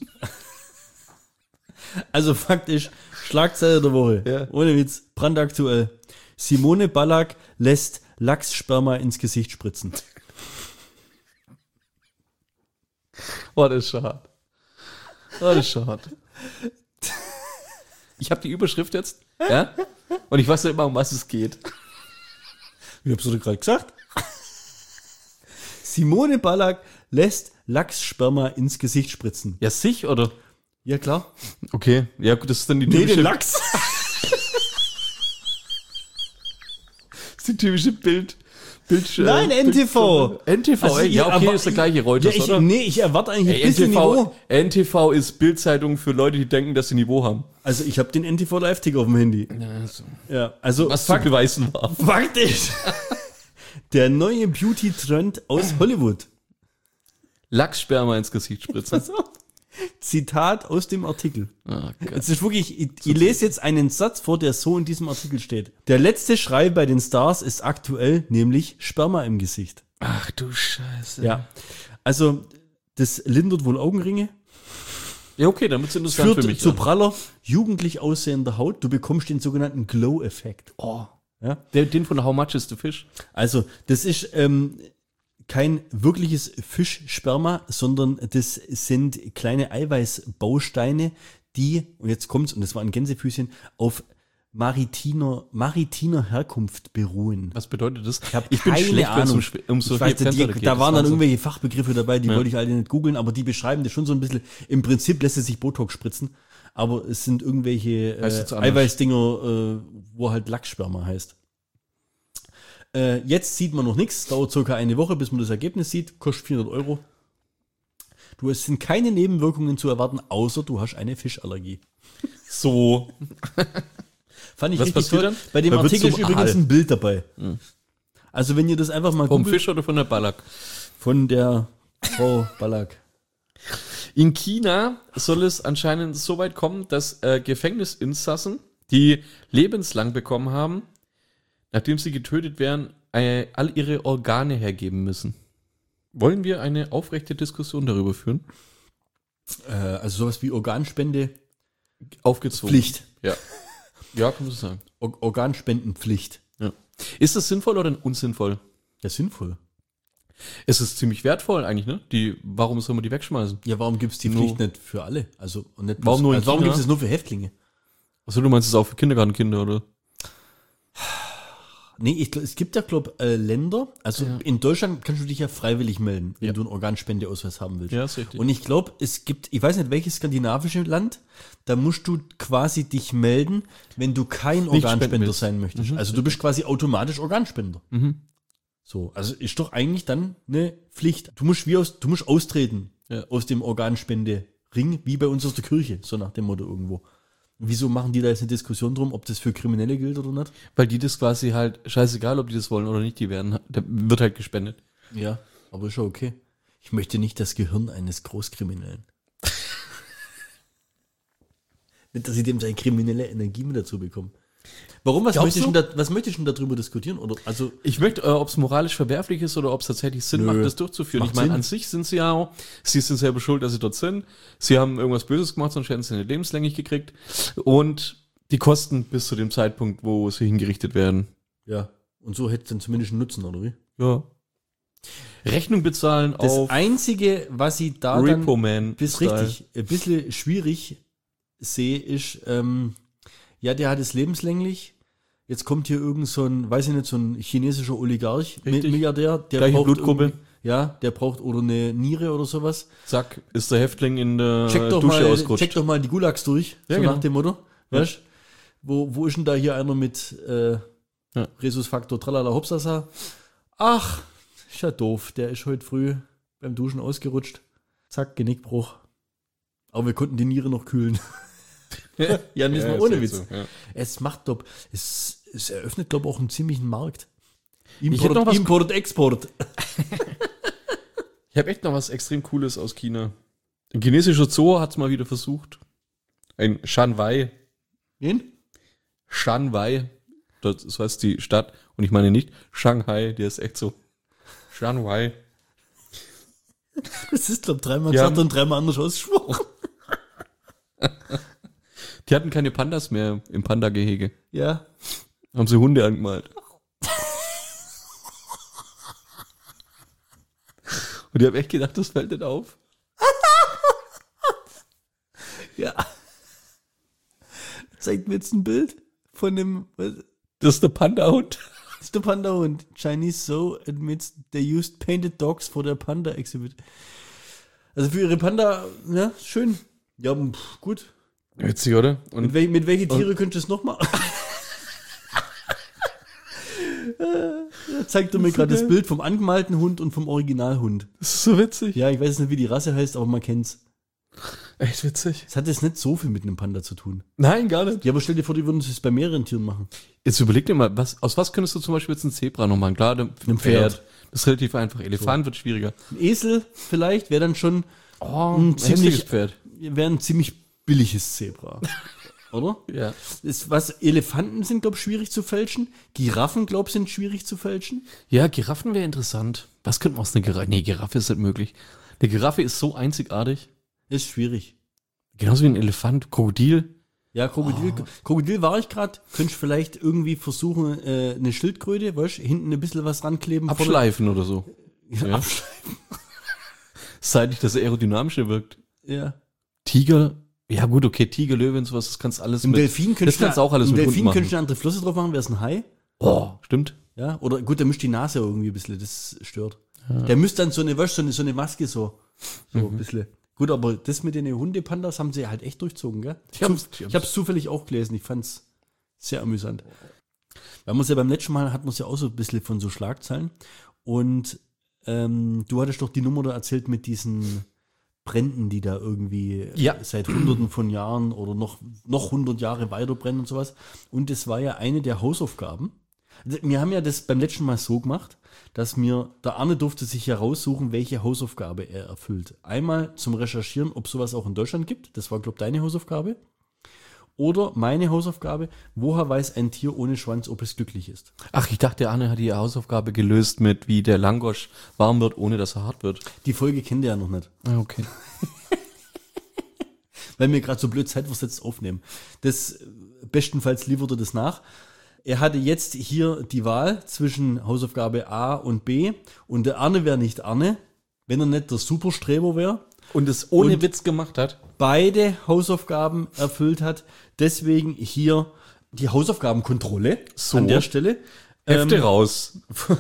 Also Fakt ist, Schlagzeile der Woche. Ja. Ohne Witz, brandaktuell. Simone Ballack lässt Lachssperma ins Gesicht spritzen. Oh, das ist schade. Oh, das ist schade. Ich habe die Überschrift jetzt, ja? Und ich weiß ja immer, um was es geht. Wie hab's du gerade gesagt? Simone Ballack lässt Lachssperma ins Gesicht spritzen. Ja, sich, oder? Ja, klar. Okay, ja gut, das ist dann die Nee, typische, den Lachs. das ist die typische Bild, Bild Nein, N T V. N T V, Also, ey, ja, okay, aber- ist der gleiche Reuters, Ja, ich, oder? nee, ich erwarte eigentlich Ey, ein bisschen N T V, Niveau. N T V ist Bildzeitung für Leute, die denken, dass sie Niveau haben. Also ich habe den N T V Live-Ticker auf dem Handy. Ja, also Was Fakt, zu beweisen war. Fakt ist, der neue Beauty-Trend aus Hollywood. Lachssperma ins Gesicht spritzen. Zitat aus dem Artikel. Oh Gott. Es ist wirklich, ich, ich lese jetzt einen Satz vor, der so in diesem Artikel steht. Der letzte Schrei bei den Stars ist aktuell nämlich Sperma im Gesicht. Ach du Scheiße. Ja. Also, das lindert wohl Augenringe, Ja, okay, dann wird's interessant für führt mich. zu dann. praller, jugendlich aussehender Haut. Du bekommst den sogenannten Glow-Effekt. Oh. Ja? Der, den von How Much is the Fish? Also, das ist ähm, kein wirkliches Fischsperma, sondern das sind kleine Eiweißbausteine, die, und jetzt kommt's, und das war ein Gänsefüßchen, auf maritiner, maritiner Herkunft beruhen. Was bedeutet das? Ich habe bin keine schlecht, wenn es um, Ahnung. Schw- um Ich solche weiß, Fenster die, geht. da Das waren dann so- irgendwelche Fachbegriffe dabei, die Ja. wollte ich alle nicht googeln, aber die beschreiben das schon so ein bisschen. Im Prinzip lässt es sich Botox spritzen, aber es sind irgendwelche Heißt äh, jetzt anders. Eiweißdinger, äh, wo halt Lachssperma heißt. Äh, jetzt sieht man noch nichts, dauert circa eine Woche, bis man das Ergebnis sieht, kostet vierhundert Euro. Du, es sind keine Nebenwirkungen zu erwarten, außer du hast eine Fischallergie. So. Fand ich Was richtig passiert toll. dann? Bei dem Man wird Artikel ist zum übrigens Aal. ein Bild dabei. Also wenn ihr das einfach mal Vom googelt, Fisch oder von der Ballack? von der Frau Ballack. In China soll es anscheinend so weit kommen, dass äh, Gefängnisinsassen, die lebenslang bekommen haben, nachdem sie getötet werden, äh, all ihre Organe hergeben müssen. Wollen wir eine aufrechte Diskussion darüber führen? Äh, also sowas wie Organspende, Aufgezogen. Pflicht. Ja. Ja, kann man so sagen. Or Organspendenpflicht. Ja. Ist das sinnvoll oder unsinnvoll? Ja, sinnvoll. Es ist ziemlich wertvoll eigentlich, ne? Die, warum soll man die wegschmeißen? Ja, warum gibt es die Nur- Pflicht nicht für alle? Also und nicht bloß, Warum nur in also, warum China? gibt es nur für Häftlinge? Achso, du meinst es auch für Kindergartenkinder, oder? Nee, ich, glaub, es gibt ja, glaube äh, Länder, also Ja. in Deutschland kannst du dich ja freiwillig melden, wenn Ja. du einen Organspendeausweis haben willst. Ja, ist richtig. Und ich glaube, es gibt, ich weiß nicht, welches skandinavische Land, da musst du quasi dich melden, wenn du kein spenden Organspender willst. sein möchtest. Also du bist quasi automatisch Organspender. Mhm. So, also ist doch eigentlich dann eine Pflicht. Du musst wie aus, du musst austreten Ja. aus dem Organspende-Ring, wie bei uns aus der Kirche, so nach dem Motto irgendwo. Wieso machen die da jetzt eine Diskussion drum, ob das für Kriminelle gilt oder nicht? Weil die das quasi halt, scheißegal, ob die das wollen oder nicht, die werden, da wird halt gespendet. Ja, aber ist schon okay. Ich möchte nicht das Gehirn eines Großkriminellen. Nicht, dass ich dem seine kriminelle Energie mit dazu bekomme. Warum? Was Glaubst möchtest du du? denn da, was möchtest du denn darüber diskutieren? Oder, also, Ich möchte, äh, ob es moralisch verwerflich ist oder ob es tatsächlich Sinn Nö. macht, das durchzuführen. Macht ich meine, Sinn. an sich sind sie ja auch, sie sind selber schuld, dass sie dort sind. Sie haben irgendwas Böses gemacht, sonst hätten sie eine lebenslänglich gekriegt. Und die kosten bis zu dem Zeitpunkt, wo sie hingerichtet werden. ja. Und so hätte es dann zumindest einen Nutzen, oder wie? Ja. Rechnung bezahlen Das auf Einzige, was ich da Repo dann Man. bis Style. richtig ein bisschen schwierig sehe, ist, ähm, ja, der hat es lebenslänglich. Jetzt kommt hier irgend so ein, weiß ich nicht, so ein chinesischer Oligarch, Mi- Richtig. Milliardär, der Gleiche braucht Blutgruppe. irgendwie- Ja, der braucht oder eine Niere oder sowas. Zack, ist der Häftling in der Check doch, Dusche mal, ausgerutscht. check doch mal die Gulags durch, Ja, so genau. nach dem Motto. Weißt? Wo, wo ist denn da hier einer mit äh, Ja. Rhesusfaktor Tralala Hopsasa? Ach, ist ja doof, der ist heute früh beim Duschen ausgerutscht. Zack, Genickbruch. Aber wir konnten die Niere noch kühlen. ja, nicht mal ist ohne halt Witz. so, ja. Es macht, glaub, es, es eröffnet, glaube ich, auch einen ziemlichen Markt. hätte Import, noch was- Import Export. Ich habe echt noch was extrem Cooles aus China. Ein chinesischer Zoo hat es mal wieder versucht. Ein Shanwei. Wen? Shanwei. das heißt die Stadt, und ich meine nicht Shanghai, der ist echt so Shanghai. Das ist, glaube ich, dreimal Ja. gesagt und dreimal anders ausgesprochen. Die hatten keine Pandas mehr im Panda-Gehege. Ja. Haben sie Hunde angemalt. Und ich habe echt gedacht, das fällt nicht auf. Ja. Zeigt mir jetzt ein Bild von dem, was Das ist der Panda-Hund. ist der Panda-Hund. Chinese Zoo admits they used painted dogs for their Panda exhibit. Also für ihre Panda, ja, schön. Ja, pff, gut. Witzig, oder? Mit, Und wel mit welchen Tiere könntest du es noch machen? Da zeigt er mir gerade das Bild vom angemalten Hund und vom Originalhund. das ist so witzig. Ja, ich weiß nicht, wie die Rasse heißt, aber man kennt's. Echt witzig. Es hat jetzt nicht so viel mit einem Panda zu tun. Nein, gar nicht. Ja, aber stell dir vor, die würden es bei mehreren Tieren machen. Jetzt überleg dir mal, was, aus was könntest du zum Beispiel jetzt ein Zebra noch machen? Klar, ein Ein Pferd. Das ist relativ einfach. Elefant wird schwieriger. Ein Esel vielleicht wäre dann schon Oh, ein ziemlich, Pferd. wäre ein ziemlich billiges Zebra. Oder? Ja. Ist, was Elefanten sind, glaube ich, schwierig zu fälschen. Giraffen, glaube ich, sind schwierig zu fälschen. Ja, Giraffen wäre interessant. Was könnte man aus einer Giraffe? Nee, Giraffe ist nicht möglich. Eine Giraffe ist so einzigartig. Ist schwierig. Genauso wie ein Elefant, Krokodil. Ja, Krokodil, Krokodil war ich gerade. Könntest vielleicht irgendwie versuchen, äh, eine Schildkröte, weißt, hinten ein bisschen was rankleben. Abschleifen oder so. Ja. Ja. Abschleifen. Seitig, dass er aerodynamischer wirkt. Ja. Tiger, ja gut, okay, Tiger, Löwe und sowas, das kannst alles Im mit. Delfin das könntest kannst du du auch alles im mit Delfin Hunden könntest du machen. eine andere Flosse drauf machen, wäre es ein Hai. Oh, stimmt. Ja, oder gut, der mischt die Nase irgendwie ein bisschen, das stört. Der müsste dann so eine, weißt, so eine, so eine Maske so, so Mhm. ein bisschen. Gut, aber das mit den Hundepandas haben sie halt echt durchzogen, gell? Ich hab's- hab's, ich hab's- ich hab's zufällig auch gelesen, ich fand's sehr amüsant. Weil man ja beim letzten Mal hat man ja auch so ein bisschen von so Schlagzeilen und ähm, du hattest doch die Nummer da erzählt mit diesen Bränden, die da irgendwie Ja. seit hunderten von Jahren oder noch, noch hundert Jahre weiter brennen und sowas. Und das war ja eine der Hausaufgaben. Also wir haben ja das beim letzten Mal so gemacht, dass mir, der Arne durfte sich heraussuchen, welche Hausaufgabe er erfüllt. Einmal zum Recherchieren, ob sowas auch in Deutschland gibt. Das war, glaube ich, deine Hausaufgabe. Oder meine Hausaufgabe, woher weiß ein Tier ohne Schwanz, ob es glücklich ist? Ach, ich dachte, Anne hat die Hausaufgabe gelöst mit, wie der Langosch warm wird, ohne dass er hart wird. Die Folge kennt ihr ja noch nicht. Ah, okay. Weil wir gerade so blöd zeitversetzt aufnehmen. Das äh, bestenfalls liefert er das nach. Er hatte jetzt hier die Wahl zwischen Hausaufgabe A und B und der Arne wäre nicht Arne, wenn er nicht der Superstreber wäre. Und es ohne Und- Witz gemacht hat? Beide Hausaufgaben erfüllt hat. Deswegen hier die Hausaufgabenkontrolle So. an der Stelle Hefte ähm, raus.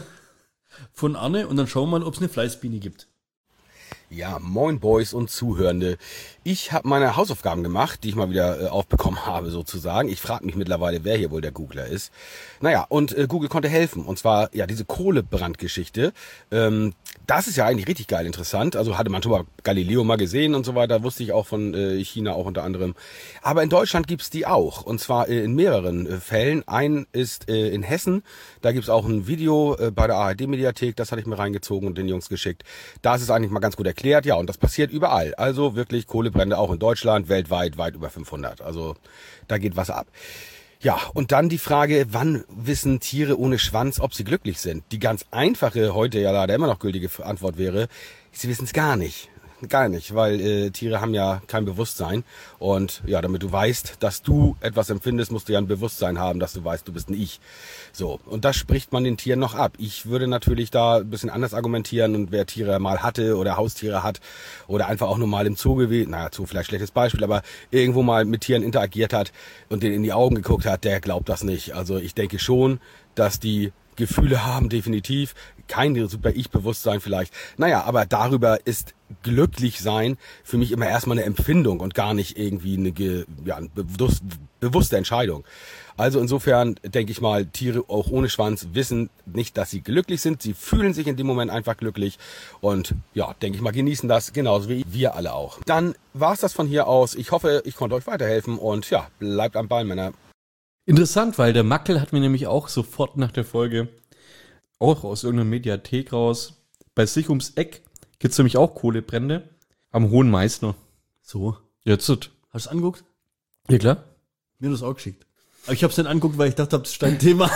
von Arne und dann schauen wir mal, ob es eine Fleißbiene gibt. Ja, moin Boys und Zuhörende. Ich habe meine Hausaufgaben gemacht, die ich mal wieder äh, aufbekommen habe sozusagen. Ich frage mich mittlerweile, wer hier wohl der Googler ist. Naja, und äh, Google konnte helfen. Und zwar, ja, diese Kohlebrandgeschichte. Ähm, das ist ja eigentlich richtig geil interessant. Also hatte man schon mal Galileo mal gesehen und so weiter. Wusste ich auch von äh, China auch unter anderem. Aber in Deutschland gibt's die auch. Und zwar äh, in mehreren äh, Fällen. Ein ist äh, in Hessen. Da gibt's auch ein Video äh, bei der A R D-Mediathek. Das hatte ich mir reingezogen und den Jungs geschickt. Da ist es eigentlich mal ganz gut erklärt. Ja, und das passiert überall. Also wirklich Kohlebrände auch in Deutschland, weltweit, weit über fünfhundert. Also da geht was ab. Ja, und dann die Frage, wann wissen Tiere ohne Schwanz, ob sie glücklich sind? Die ganz einfache, heute ja leider immer noch gültige Antwort wäre, sie wissen es gar nicht. Gar nicht, weil äh, Tiere haben ja kein Bewusstsein. Und ja, damit du weißt, dass du etwas empfindest, musst du ja ein Bewusstsein haben, dass du weißt, du bist ein Ich. So, und das spricht man den Tieren noch ab. Ich würde natürlich da ein bisschen anders argumentieren und wer Tiere mal hatte oder Haustiere hat oder einfach auch nur mal im Zoo gewesen, naja, Zoo vielleicht schlechtes Beispiel, aber irgendwo mal mit Tieren interagiert hat und denen in die Augen geguckt hat, der glaubt das nicht. Also ich denke schon, dass die Gefühle haben, definitiv. Kein super Ich-Bewusstsein vielleicht. Naja, aber darüber ist glücklich sein für mich immer erstmal eine Empfindung und gar nicht irgendwie eine, ge- ja, eine bewusst, bewusste Entscheidung. Also insofern denke ich mal, Tiere auch ohne Schwanz wissen nicht, dass sie glücklich sind. Sie fühlen sich in dem Moment einfach glücklich und ja, denke ich mal, genießen das genauso wie wir alle auch. Dann war's das von hier aus. Ich hoffe, ich konnte euch weiterhelfen und ja, bleibt am Ball, Männer. Interessant, weil der Mackel hat mir nämlich auch sofort nach der Folge, auch aus irgendeiner Mediathek raus, bei sich ums Eck gibt's nämlich auch Kohlebrände am Hohen Meißner. So. Jetzt. Hast du es angeguckt? Ja, klar. Mir das auch geschickt. Aber ich habe es nicht angeguckt, weil ich dachte, das ist dein Thema.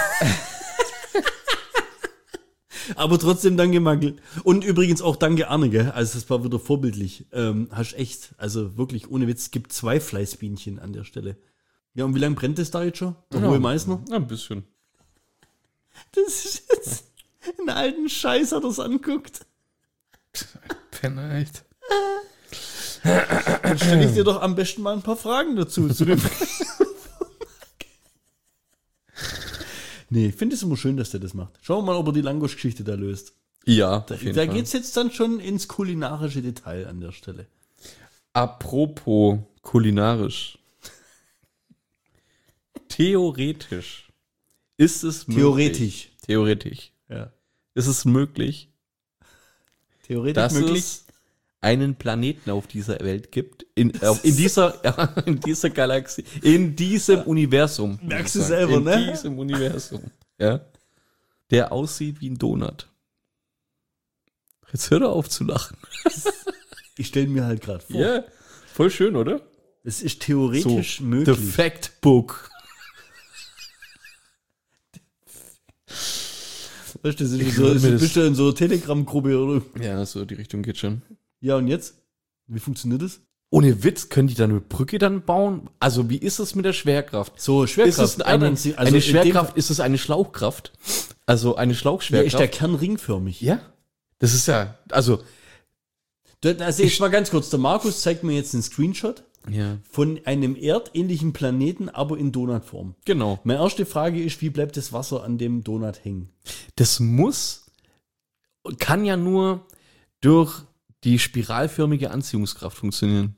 Aber trotzdem danke, Magel. Und übrigens auch danke, Arne, gell? Also das war wieder vorbildlich. Ähm, hast echt, also wirklich ohne Witz, es gibt zwei Fleißbienchen an der Stelle. Ja, und wie lange brennt das da jetzt schon? Der Ja. Hohe Meißner? Ja, ein bisschen. Das ist jetzt einen alten Scheiß, hat er's anguckt. Penner, echt. Dann stelle ich dir doch am besten mal ein paar Fragen dazu. Zu dem nee, ich finde es immer schön, dass der das macht. Schauen wir mal, ob er die Langosch-Geschichte da löst. Ja, Da, auf jeden da Fall. geht's jetzt dann schon ins kulinarische Detail an der Stelle. Apropos kulinarisch. Theoretisch ist es möglich. Theoretisch. Theoretisch. Ja. Ist es möglich, Theoretisch dass möglich. es einen Planeten auf dieser Welt gibt, in, äh, in dieser, ja, in dieser Galaxie, in diesem Universum. Merkst muss du ich sagen, selber, in ne? In diesem Universum, ja, der aussieht wie ein Donut. Jetzt hör doch auf zu lachen. Ich stelle mir halt gerade vor. Ja, voll schön, oder? Es ist theoretisch The möglich. Fact Book. Weißt du, das ist Ich so, würd das mir das- bist du in so einer Telegram-Gruppe oder? Ja, so die Richtung geht schon. Ja, und jetzt? Wie funktioniert das? Ohne Witz, können die da eine Brücke dann bauen? Also, wie ist es mit der Schwerkraft? So, Ist Schwerkraft. es eine, also in eine dem Schwerkraft, Fall- ist es eine Schlauchkraft? Also eine Ja, ist Schlauchschwerkraft? der Kern ringförmig. Ja, das ist ja, also, Da- Also jetzt mal ganz kurz, der Markus zeigt mir jetzt einen Screenshot ja, von einem erdähnlichen Planeten, aber in Donutform. genau. Meine erste Frage ist, wie bleibt das Wasser an dem Donut hängen? Das muss, kann ja nur durch die spiralförmige Anziehungskraft funktionieren.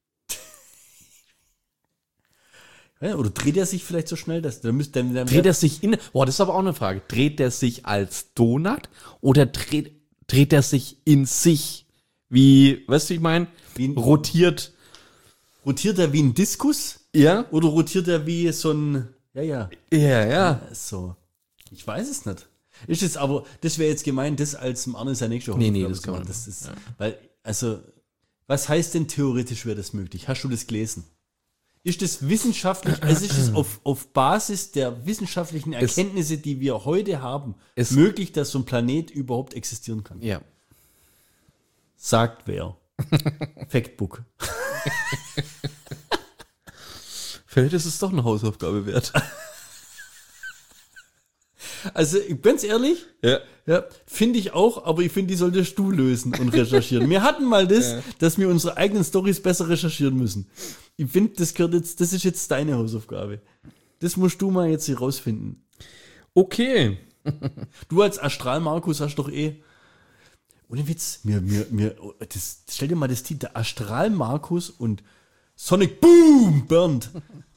Ja, oder dreht er sich vielleicht so schnell, dass da müsste dann, dann Dreht er sich in, boah, das ist aber auch eine Frage. Dreht er sich als Donut oder dreht, dreht er sich in sich? Wie, weißt du, ich meine, Wie ein- rotiert, rotiert er wie ein Diskus ja? oder rotiert er wie so ein, ja, ja, Ja, ja. so. Ich weiß es nicht. Ist es aber, das wäre jetzt gemeint, das als Arne seine nächste Nee, nee, Hausaufgabe das zu kann machen. man- Das ist, ja. weil, also, was heißt denn theoretisch wäre das möglich? Hast du das gelesen? Ist das wissenschaftlich, also ist es auf, auf Basis der wissenschaftlichen Erkenntnisse, die wir heute haben, Es- möglich, dass so ein Planet überhaupt existieren kann? Ja. Sagt wer? Factbook. Vielleicht ist es doch eine Hausaufgabe wert. Also, ganz ehrlich, Ja. ja, finde ich auch, aber ich finde, die solltest du lösen und recherchieren. Wir hatten mal das, Ja. dass wir unsere eigenen Storys besser recherchieren müssen. Ich finde, das gehört jetzt, das ist jetzt deine Hausaufgabe. Das musst du mal jetzt hier rausfinden. Okay. Du als Astral-Markus hast doch eh, ohne Witz, mir, mir, mir, das, stell dir mal das Team, der Astral-Markus und Sonic Boom Bernd.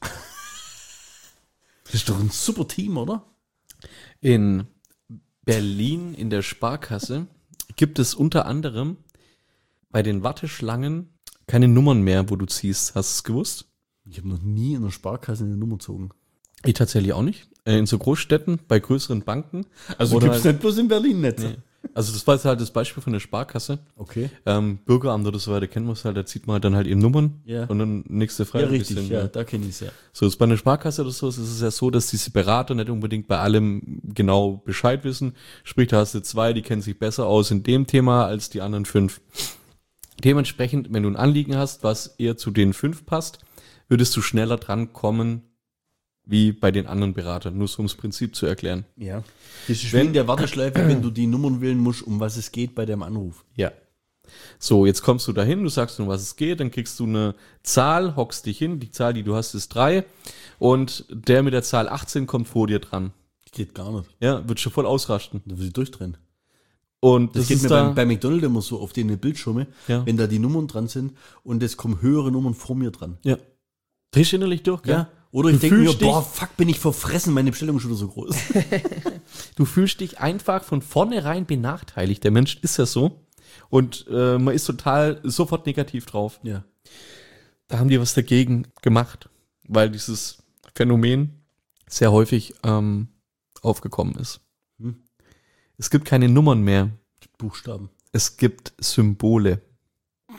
Das ist doch ein super Team, oder? In Berlin in der Sparkasse gibt es unter anderem bei den Warteschlangen keine Nummern mehr, wo du ziehst. Hast du es gewusst? Ich habe noch nie in der Sparkasse eine Nummer gezogen. Ich tatsächlich auch nicht. Äh, In so Großstädten, bei größeren Banken. Also Oder gibt's halt- nicht bloß in Berlin nicht. Nee. Also das war jetzt halt das Beispiel von der Sparkasse. Okay. Ähm, Bürgeramt oder so weiter kennen wir es halt, da zieht man halt dann halt eben Nummern Ja. und dann nächste Frage. Ja, richtig, bisschen, ja, da kenne ich es ja. So, jetzt bei einer Sparkasse oder so ist es ja so, dass diese Berater nicht unbedingt bei allem genau Bescheid wissen. Sprich, da hast du zwei, die kennen sich besser aus in dem Thema als die anderen fünf. Dementsprechend, wenn du ein Anliegen hast, was eher zu den fünf passt, würdest du schneller dran kommen wie bei den anderen Beratern, nur so um das Prinzip zu erklären. Ja. Das ist Wenn- wie in der Warteschleife, wenn du die Nummern wählen musst, um was es geht bei deinem Anruf. Ja. So, jetzt kommst du dahin, du sagst, um was es geht, dann kriegst du eine Zahl, hockst dich hin, die Zahl, die du hast, ist drei und der mit der Zahl achtzehn kommt vor dir dran. Geht gar nicht. Ja, wird schon voll ausrasten. Da will ich durchdrehen. Und Das, das, geht ist mir da, beim, bei McDonald's immer so auf den Bildschirme, Ja. wenn da die Nummern dran sind und es kommen höhere Nummern vor mir dran. ja. Drehst du innerlich durch, gell? Ja. Oder ich Du denke mir, fühlst dich- boah, fuck, bin ich verfressen, meine Bestellung ist schon wieder so groß. Du fühlst dich einfach von vornherein benachteiligt. Der Mensch ist ja so. Und äh, man ist total sofort negativ drauf. Ja. Da haben die was dagegen gemacht, weil dieses Phänomen sehr häufig ähm, aufgekommen ist. Hm. Es gibt keine Nummern mehr. Buchstaben. Es gibt Symbole.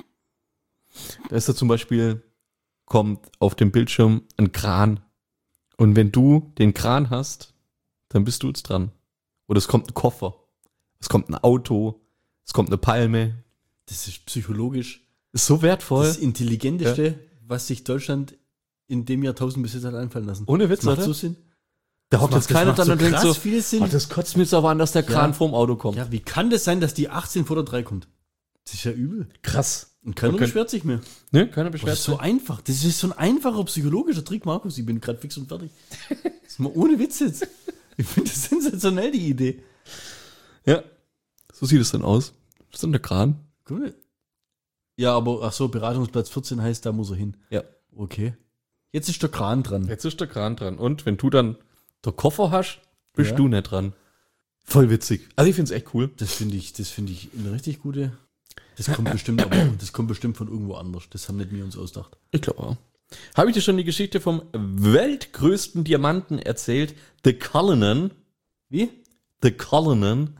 Da ist da zum Beispiel, kommt auf dem Bildschirm ein Kran Und wenn du den Kran hast, dann bist du jetzt dran. Oder es kommt ein Koffer. Es kommt ein Auto. Es kommt eine Palme. Das ist psychologisch Ist so wertvoll. das Intelligenteste, was sich Deutschland in dem Jahrtausend bis jetzt hat einfallen lassen. Ohne Witz, das macht oder? so Sinn. Da hockt Das jetzt macht- keiner das dran macht und denkt krass so, viel Sinn. oh, das kotzt mir jetzt aber an, dass der Kran Ja. vorm Auto kommt. Ja, wie kann das sein, dass die achtzehn vor der drei kommt? Das ist ja übel. Krass. Und keiner Okay. beschwert sich mehr. Ne, keiner Das beschwert ist so einfach. Das ist so ein einfacher psychologischer Trick, Markus. Ich bin gerade fix und fertig. Das ist mal ohne Witz jetzt. Ich finde das sensationell, die Idee. Ja. So sieht es dann aus. Das ist dann der Kran. Cool. Ja, aber ach so, Beratungsplatz vierzehn heißt, da muss er hin. Ja. Okay. Jetzt ist der Kran dran. Jetzt ist der Kran dran. Und wenn du dann der Koffer hast, bist Ja. du nicht dran. Voll witzig. Also ich finde es echt cool. Das finde ich, das finde ich eine richtig gute. Das kommt bestimmt, aber das kommt bestimmt von irgendwo anders. Das haben nicht wir uns ausgedacht. Ich glaube auch. Habe ich dir schon die Geschichte vom weltgrößten Diamanten erzählt? The Cullinan. Wie? The Cullinan.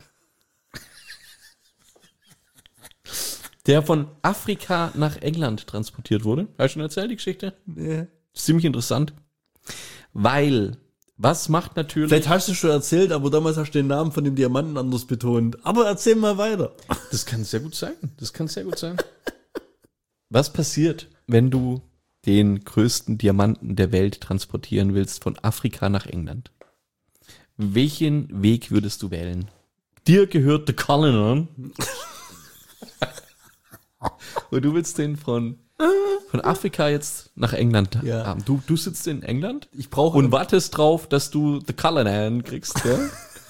Der von Afrika nach England transportiert wurde. Habe ich schon erzählt, die Geschichte? Nee. Ziemlich interessant. Weil, was macht natürlich... Vielleicht hast du schon erzählt, aber damals hast du den Namen von dem Diamanten anders betont. Aber erzähl mal weiter. Das kann sehr gut sein. Das kann sehr gut sein. Was passiert, wenn du den größten Diamanten der Welt transportieren willst von Afrika nach England? Welchen Weg würdest du wählen? Dir gehört der Cullinan. Und du willst den von, von Afrika jetzt nach England Ja. haben. Du, du sitzt in England Ich brauche und wartest drauf, dass du the Cullinan kriegst. Ja?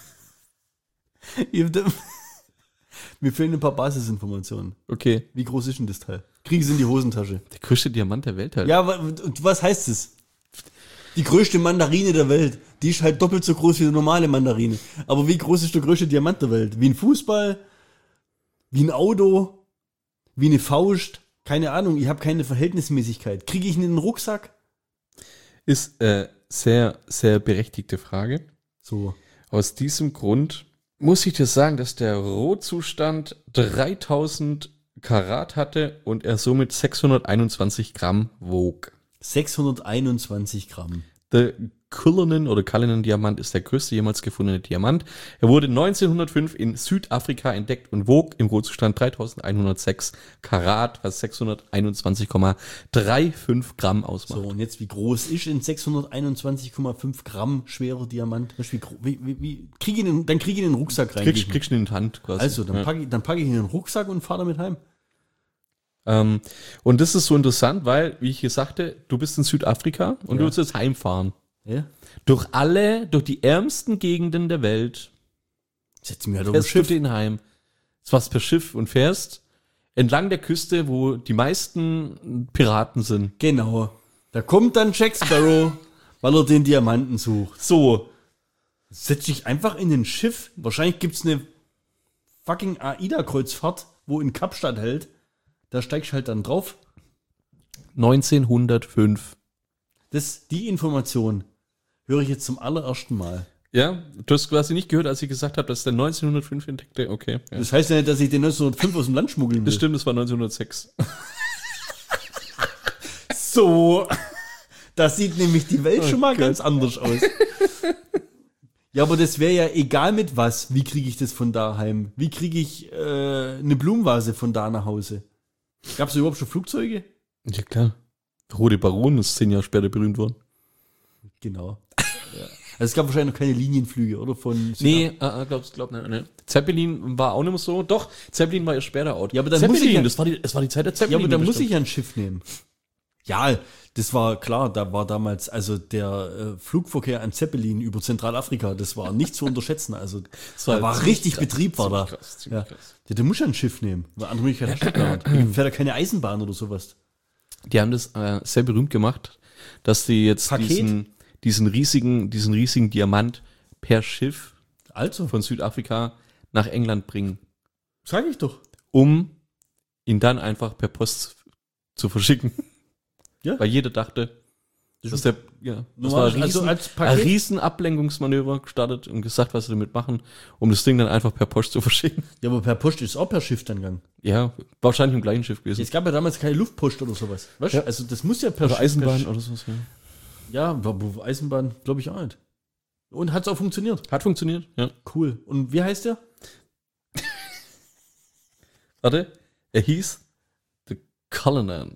Mir fehlen ein paar Basisinformationen. Okay. Wie groß ist denn das Teil? Krieg es in die Hosentasche. Der größte Diamant der Welt halt. Ja, wa- und was heißt es? Die größte Mandarine der Welt. Die ist halt doppelt so groß wie eine normale Mandarine. Aber wie groß ist der größte Diamant der Welt? Wie ein Fußball? Wie ein Auto? Wie eine Faust? Keine Ahnung, ich habe keine Verhältnismäßigkeit. Kriege ich ihn in den Rucksack? Ist äh, sehr, sehr berechtigte Frage. So. Aus diesem Grund muss ich dir sagen, dass der Rohzustand dreitausend Karat hatte und er somit sechshunderteinundzwanzig Gramm wog. sechshunderteinundzwanzig Gramm. Der Cullinan oder Cullinan Diamant ist der größte jemals gefundene Diamant. Er wurde neunzehnhundertfünf in Südafrika entdeckt und wog im Rohzustand dreitausendeinhundertsechs Karat, was sechshunderteinundzwanzig Komma fünfunddreißig Gramm ausmacht. So, und jetzt, wie groß ist ein sechshunderteinundzwanzig Komma fünf Gramm schwerer Diamant? Weißt du, Wie, gro- wie, wie, wie, krieg ich ihn, dann krieg ich ihn in den Rucksack rein. Kriegst, kriegst du in die Hand quasi. Also, dann Ja. packe ich, dann pack ich ihn in den Rucksack und fahre damit heim. Ähm, und das ist so interessant, weil, wie ich hier sagte, du bist in Südafrika und du willst jetzt heimfahren. Ja? Durch alle, durch die ärmsten Gegenden der Welt Setzen wir halt auf ein fährst du Schiff. den heim. Du warst per Schiff und fährst entlang der Küste, wo die meisten Piraten sind. Genau. Da kommt dann Jack Sparrow, weil er den Diamanten sucht. So, Setz dich einfach in ein Schiff. Wahrscheinlich gibt's eine fucking AIDA-Kreuzfahrt, wo in Kapstadt hält. Da steigst du halt dann drauf. neunzehnhundertfünf. Das, die Information höre ich jetzt zum allerersten Mal. Ja, du hast quasi nicht gehört, als ich gesagt habe, dass der neunzehnhundertfünf entdeckte. Okay, ja. Das heißt ja nicht, dass ich den neunzehnhundertfünf aus dem Land schmuggeln will. Das stimmt, das war neunzehnhundertsechs. So. Da sieht nämlich die Welt schon mal Gott. ganz anders aus. Ja, aber das wäre ja egal mit was. Wie kriege ich das von da heim? Wie kriege ich äh, eine Blumenvase von da nach Hause? Gab es überhaupt schon Flugzeuge? Ja, klar. Der Rote Baron ist zehn Jahre später berühmt worden. Genau. Ja. Also es gab wahrscheinlich noch keine Linienflüge, oder? Von Nee, äh, glaub, glaub nicht. Nee. Zeppelin war auch nicht mehr so. Doch, Zeppelin war ja später out. Ja, aber dann Zeppelin, muss ich ja- das, war die, das war die Zeit der Ja, Zeppelin. aber da muss ich ja ein Schiff nehmen. Ja, das war klar, da war damals, also der äh, Flugverkehr an Zeppelin über Zentralafrika, das war nicht zu unterschätzen. Also war da war ziemlich richtig krass, Betrieb war da. ziemlich krass, ziemlich ja. krass. Ja, du musst ja ein Schiff nehmen. Weil andere Möglichkeit hast du gar nicht. Fährt da keine Eisenbahn oder sowas. Die haben das äh, sehr berühmt gemacht, dass die jetzt Paket? diesen, diesen riesigen, diesen riesigen Diamant per Schiff Also, von Südafrika nach England bringen, sag ich doch. um ihn dann einfach per Post zu verschicken. Ja. Weil jeder dachte, dass der, ja, das Normal, war ein also riesen, als ein Paket? riesen Ablenkungsmanöver gestartet und gesagt, was sie damit machen, um das Ding dann einfach per Post zu verschicken. Ja, aber per Post ist auch per Schiff dann gegangen. Ja, wahrscheinlich im gleichen Schiff gewesen. Es gab ja damals keine Luftpost oder sowas. Weißt du? Ja. Also das muss ja per Oder Schiff- Eisenbahn per, oder sowas. Ja. Ja, Eisenbahn glaube ich auch nicht. Und hat es auch funktioniert. Hat funktioniert, ja. Cool. Und wie heißt der? Warte, er hieß The Cullinan.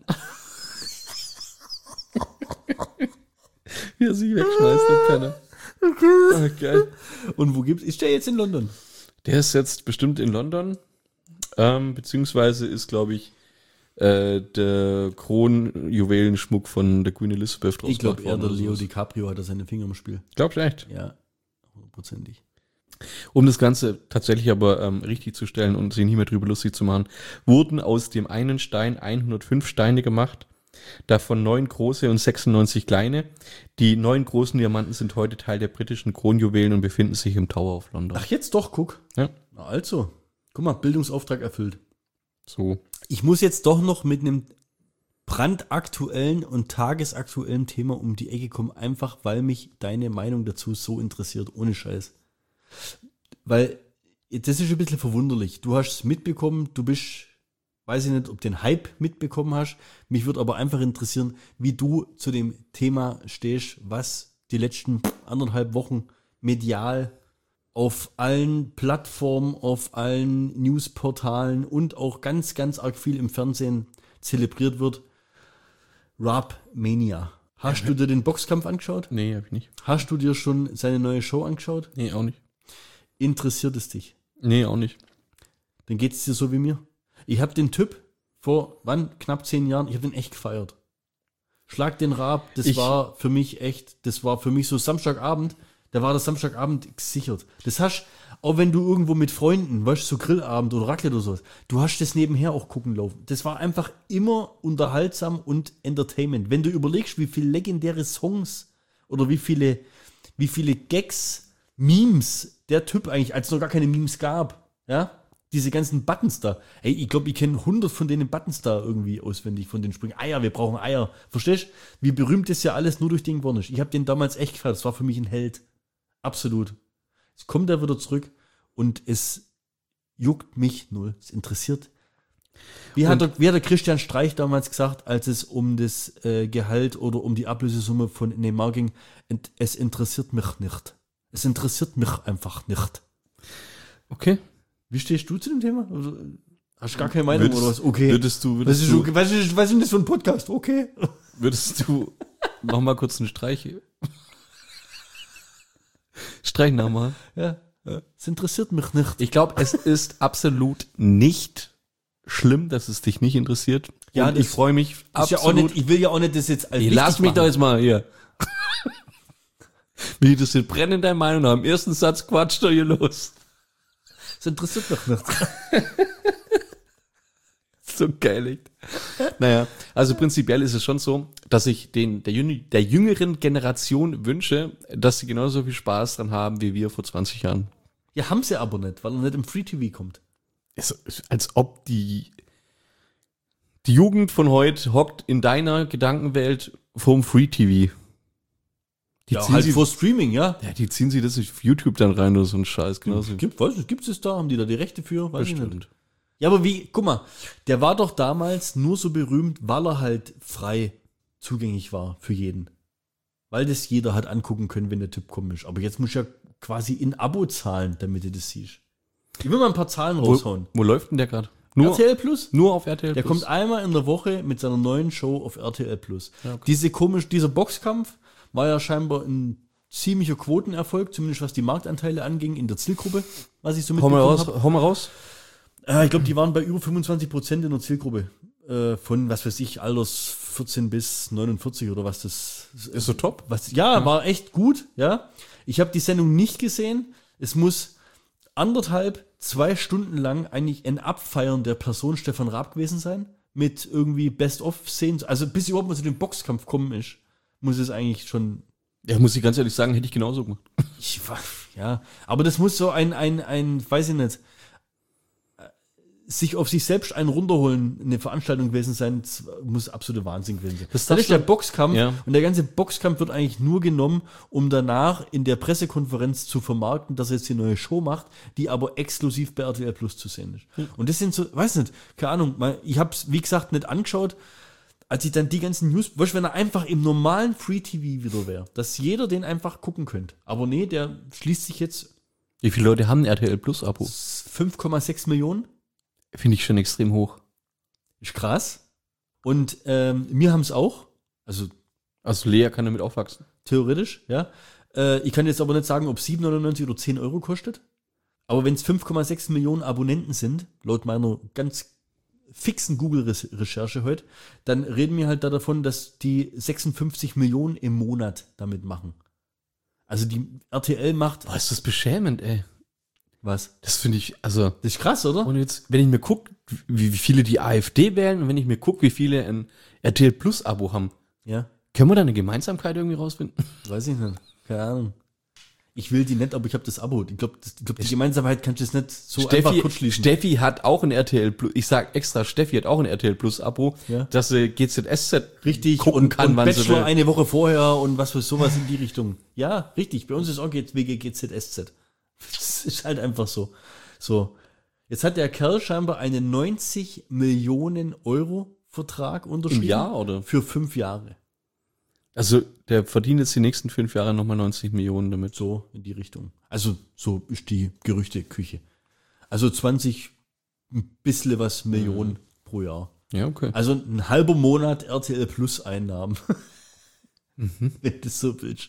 Wie er sich wegschmeißt, der Penner. Okay. Oh, geil. Und wo gibt's? Ist der jetzt in London? Der ist jetzt bestimmt in London, ähm, beziehungsweise ist, glaube ich, äh, der Kronjuwelenschmuck von der Queen Elizabeth draus Ich glaube gemacht eher der worden Leo oder so. DiCaprio hat da seine Finger im Spiel. Glaubst du echt? Ja, hundertprozentig. Um das Ganze tatsächlich aber ähm, richtig zu stellen und sich nicht mehr drüber lustig zu machen, wurden aus dem einen Stein hundertfünf Steine gemacht, davon neun große und sechsundneunzig kleine. Die neun großen Diamanten sind heute Teil der britischen Kronjuwelen und befinden sich im Tower of London. Ach, jetzt doch, guck. Ja. Na also, guck mal, Bildungsauftrag erfüllt. So. Ich muss jetzt doch noch mit einem brandaktuellen und tagesaktuellen Thema um die Ecke kommen, einfach weil mich deine Meinung dazu so interessiert, ohne Scheiß. Weil, das ist ein bisschen verwunderlich. Du hast es mitbekommen, du bist, weiß ich nicht, ob du den Hype mitbekommen hast. Mich würde aber einfach interessieren, wie du zu dem Thema stehst, was die letzten anderthalb Wochen medial auf allen Plattformen, auf allen Newsportalen und auch ganz, ganz arg viel im Fernsehen zelebriert wird. Rap Mania. Hast du dir den Boxkampf angeschaut? Nee, hab ich nicht. Hast du dir schon seine neue Show angeschaut? Nee, auch nicht. Interessiert es dich? Nee, auch nicht. Dann geht es dir so wie mir. Ich habe den Typ vor, wann, knapp zehn Jahren, ich habe den echt gefeiert. Schlag den Rab, das Ich- war für mich echt, das war für mich so Samstagabend, da war das Samstagabend gesichert. Das hast, auch wenn du irgendwo mit Freunden, weißt du, so Grillabend oder Raclette oder sowas, du hast das nebenher auch gucken laufen. Das war einfach immer unterhaltsam und Entertainment. Wenn du überlegst, wie viele legendäre Songs oder wie viele, wie viele Gags, Memes der Typ eigentlich, als es noch gar keine Memes gab, ja, diese ganzen Buttons da. Ey, ich glaube, ich kenne hundert von denen Buttons da irgendwie auswendig, von den Sprüchen. Eier, wir brauchen Eier. Verstehst du? Wie berühmt ist ja alles nur durch den geworden ist. Ich habe den damals echt gefeiert. Das war für mich ein Held. Absolut. Jetzt kommt er wieder zurück und es juckt mich null. Es interessiert. Wie hat, der, wie hat der Christian Streich damals gesagt, als es um das äh, Gehalt oder um die Ablösesumme von Neymar ging? Ent, es interessiert mich nicht. Es interessiert mich einfach nicht. Okay. Wie stehst du zu dem Thema? Also, hast du gar keine Meinung Würdest- oder was? Okay. Würdest du, was, würdest ist, du, okay was, ist, was ist denn das für ein Podcast? Okay. würdest du noch mal kurz einen Streich Streich nochmal. Ja. Es interessiert mich nicht. Ich glaube, es ist absolut nicht schlimm, dass es dich nicht interessiert. Ja, Und das ich freue mich Ist ja auch absolut. nicht, ich will ja auch nicht das jetzt als Ey, wichtig lass mich machen. doch jetzt mal hier. Wie interessiert brennend deine Meinung nach dem ersten Satz quatscht doch hier los. Es interessiert mich nicht. So geil. echt. Naja, also prinzipiell ist es schon so, dass ich den, der, Jüng- der jüngeren Generation wünsche, dass sie genauso viel Spaß dran haben wie wir vor zwanzig Jahren. Ja, haben sie aber nicht, weil er nicht im Free-T V kommt. Es ist, als ob die, die Jugend von heute hockt in deiner Gedankenwelt vorm Free-T V. Die, Ja, ziehen halt sie, vor Streaming, ja. ja, die ziehen sie das auf YouTube dann rein oder so ein Scheiß. Genauso. Gibt, weiß nicht, gibt es da? Haben die da die Rechte für? Weiß ich Bestimmt. nicht. Ja, aber wie, guck mal, der war doch damals nur so berühmt, weil er halt frei zugänglich war für jeden. Weil das jeder hat angucken können, wenn der Typ komisch. Aber jetzt muss ja quasi in Abo zahlen, damit du das siehst. Ich will mal ein paar Zahlen raushauen. Wo, wo läuft denn der gerade? Nur, R T L Plus? nur auf R T L Der Plus. kommt einmal in der Woche mit seiner neuen Show auf R T L Plus. Ja, okay. Diese komisch, dieser Boxkampf war ja scheinbar ein ziemlicher Quotenerfolg, zumindest was die Marktanteile anging in der Zielgruppe, was ich so Hau mal mitbekommen raus. habe. Hau mal raus. Äh, ich glaube, die waren bei über fünfundzwanzig Prozent in der Zielgruppe. Äh, von, was weiß ich, Alters vierzehn bis neunundvierzig oder was das Ist so top. was, ja, war echt gut, ja. Ich habe die Sendung nicht gesehen. Es muss anderthalb, zwei Stunden lang eigentlich ein Abfeiern der Person Stefan Raab gewesen sein. Mit irgendwie Best-of-Szenen. Also bis überhaupt mal zu dem Boxkampf kommen ist, muss es eigentlich schon. Ja, muss ich ganz ehrlich sagen, hätte ich genauso gemacht. Ich, war- ja, aber das muss so ein, ein, ein, weiß ich nicht, äh, sich auf sich selbst einen runterholen, eine Veranstaltung gewesen sein, das muss absoluter Wahnsinn gewesen sein. Das Das ist der darfst Boxkampf Ja. und der ganze Boxkampf wird eigentlich nur genommen, um danach in der Pressekonferenz zu vermarkten, dass er jetzt die neue Show macht, die aber exklusiv bei R T L Plus zu sehen ist. Und das sind so, weiß nicht, keine Ahnung, mal- ich habe es wie gesagt nicht angeschaut. als ich dann die ganzen News, weißt du, wenn er einfach im normalen Free-T V wieder wäre, dass jeder den einfach gucken könnte. Aber nee, der schließt sich jetzt Wie viele Leute haben ein R T L Plus Abo? fünf Komma sechs Millionen. Finde ich schon extrem hoch. Ist krass. Und ähm, wir haben es auch. Also Also Lea kann damit aufwachsen. theoretisch, ja. Äh, ich kann jetzt aber nicht sagen, ob sieben neunundneunzig oder zehn Euro kostet. Aber wenn es fünf Komma sechs Millionen Abonnenten sind, laut meiner ganz fixen Google-Recherche heute, dann reden wir halt da davon, dass die sechsundfünfzig Millionen im Monat damit machen. Also die R T L macht... Boah, ist das beschämend, ey. Was? Das finde ich, also... Das ist krass, oder? Und jetzt, wenn ich mir gucke, wie, wie viele die AfD wählen und wenn ich mir gucke, wie viele ein R T L Plus Abo haben, Ja, können wir da eine Gemeinsamkeit irgendwie rausfinden? weiß ich nicht. Keine Ahnung. Ich will die nicht, aber ich habe das Abo. Ich glaube, glaub, die Gemeinsamkeit kannst du jetzt nicht so einfach kurz Steffi, schließen. Steffi hat auch ein R T L Plus, ich sag extra, Steffi hat auch ein R T L Plus Abo, Ja. dass sie G Z S Z Richtig, gucken und, kann, und wann sie Bachelor will. eine Woche vorher und was für sowas in die Richtung. Ja, richtig. Bei uns ist auch W G G Z S Z. Das ist halt einfach so. So. Jetzt hat der Kerl scheinbar einen neunzig Millionen Euro Vertrag unterschrieben. Im Jahr, oder? Für fünf Jahre. Also der verdient jetzt die nächsten fünf Jahre nochmal neunzig Millionen damit. So in die Richtung. Also so ist die Gerüchteküche. Also zwanzig, ein bisschen was Millionen Mhm. pro Jahr. Ja, okay. Also ein halber Monat R T L Plus Einnahmen. Wenn du das so willst.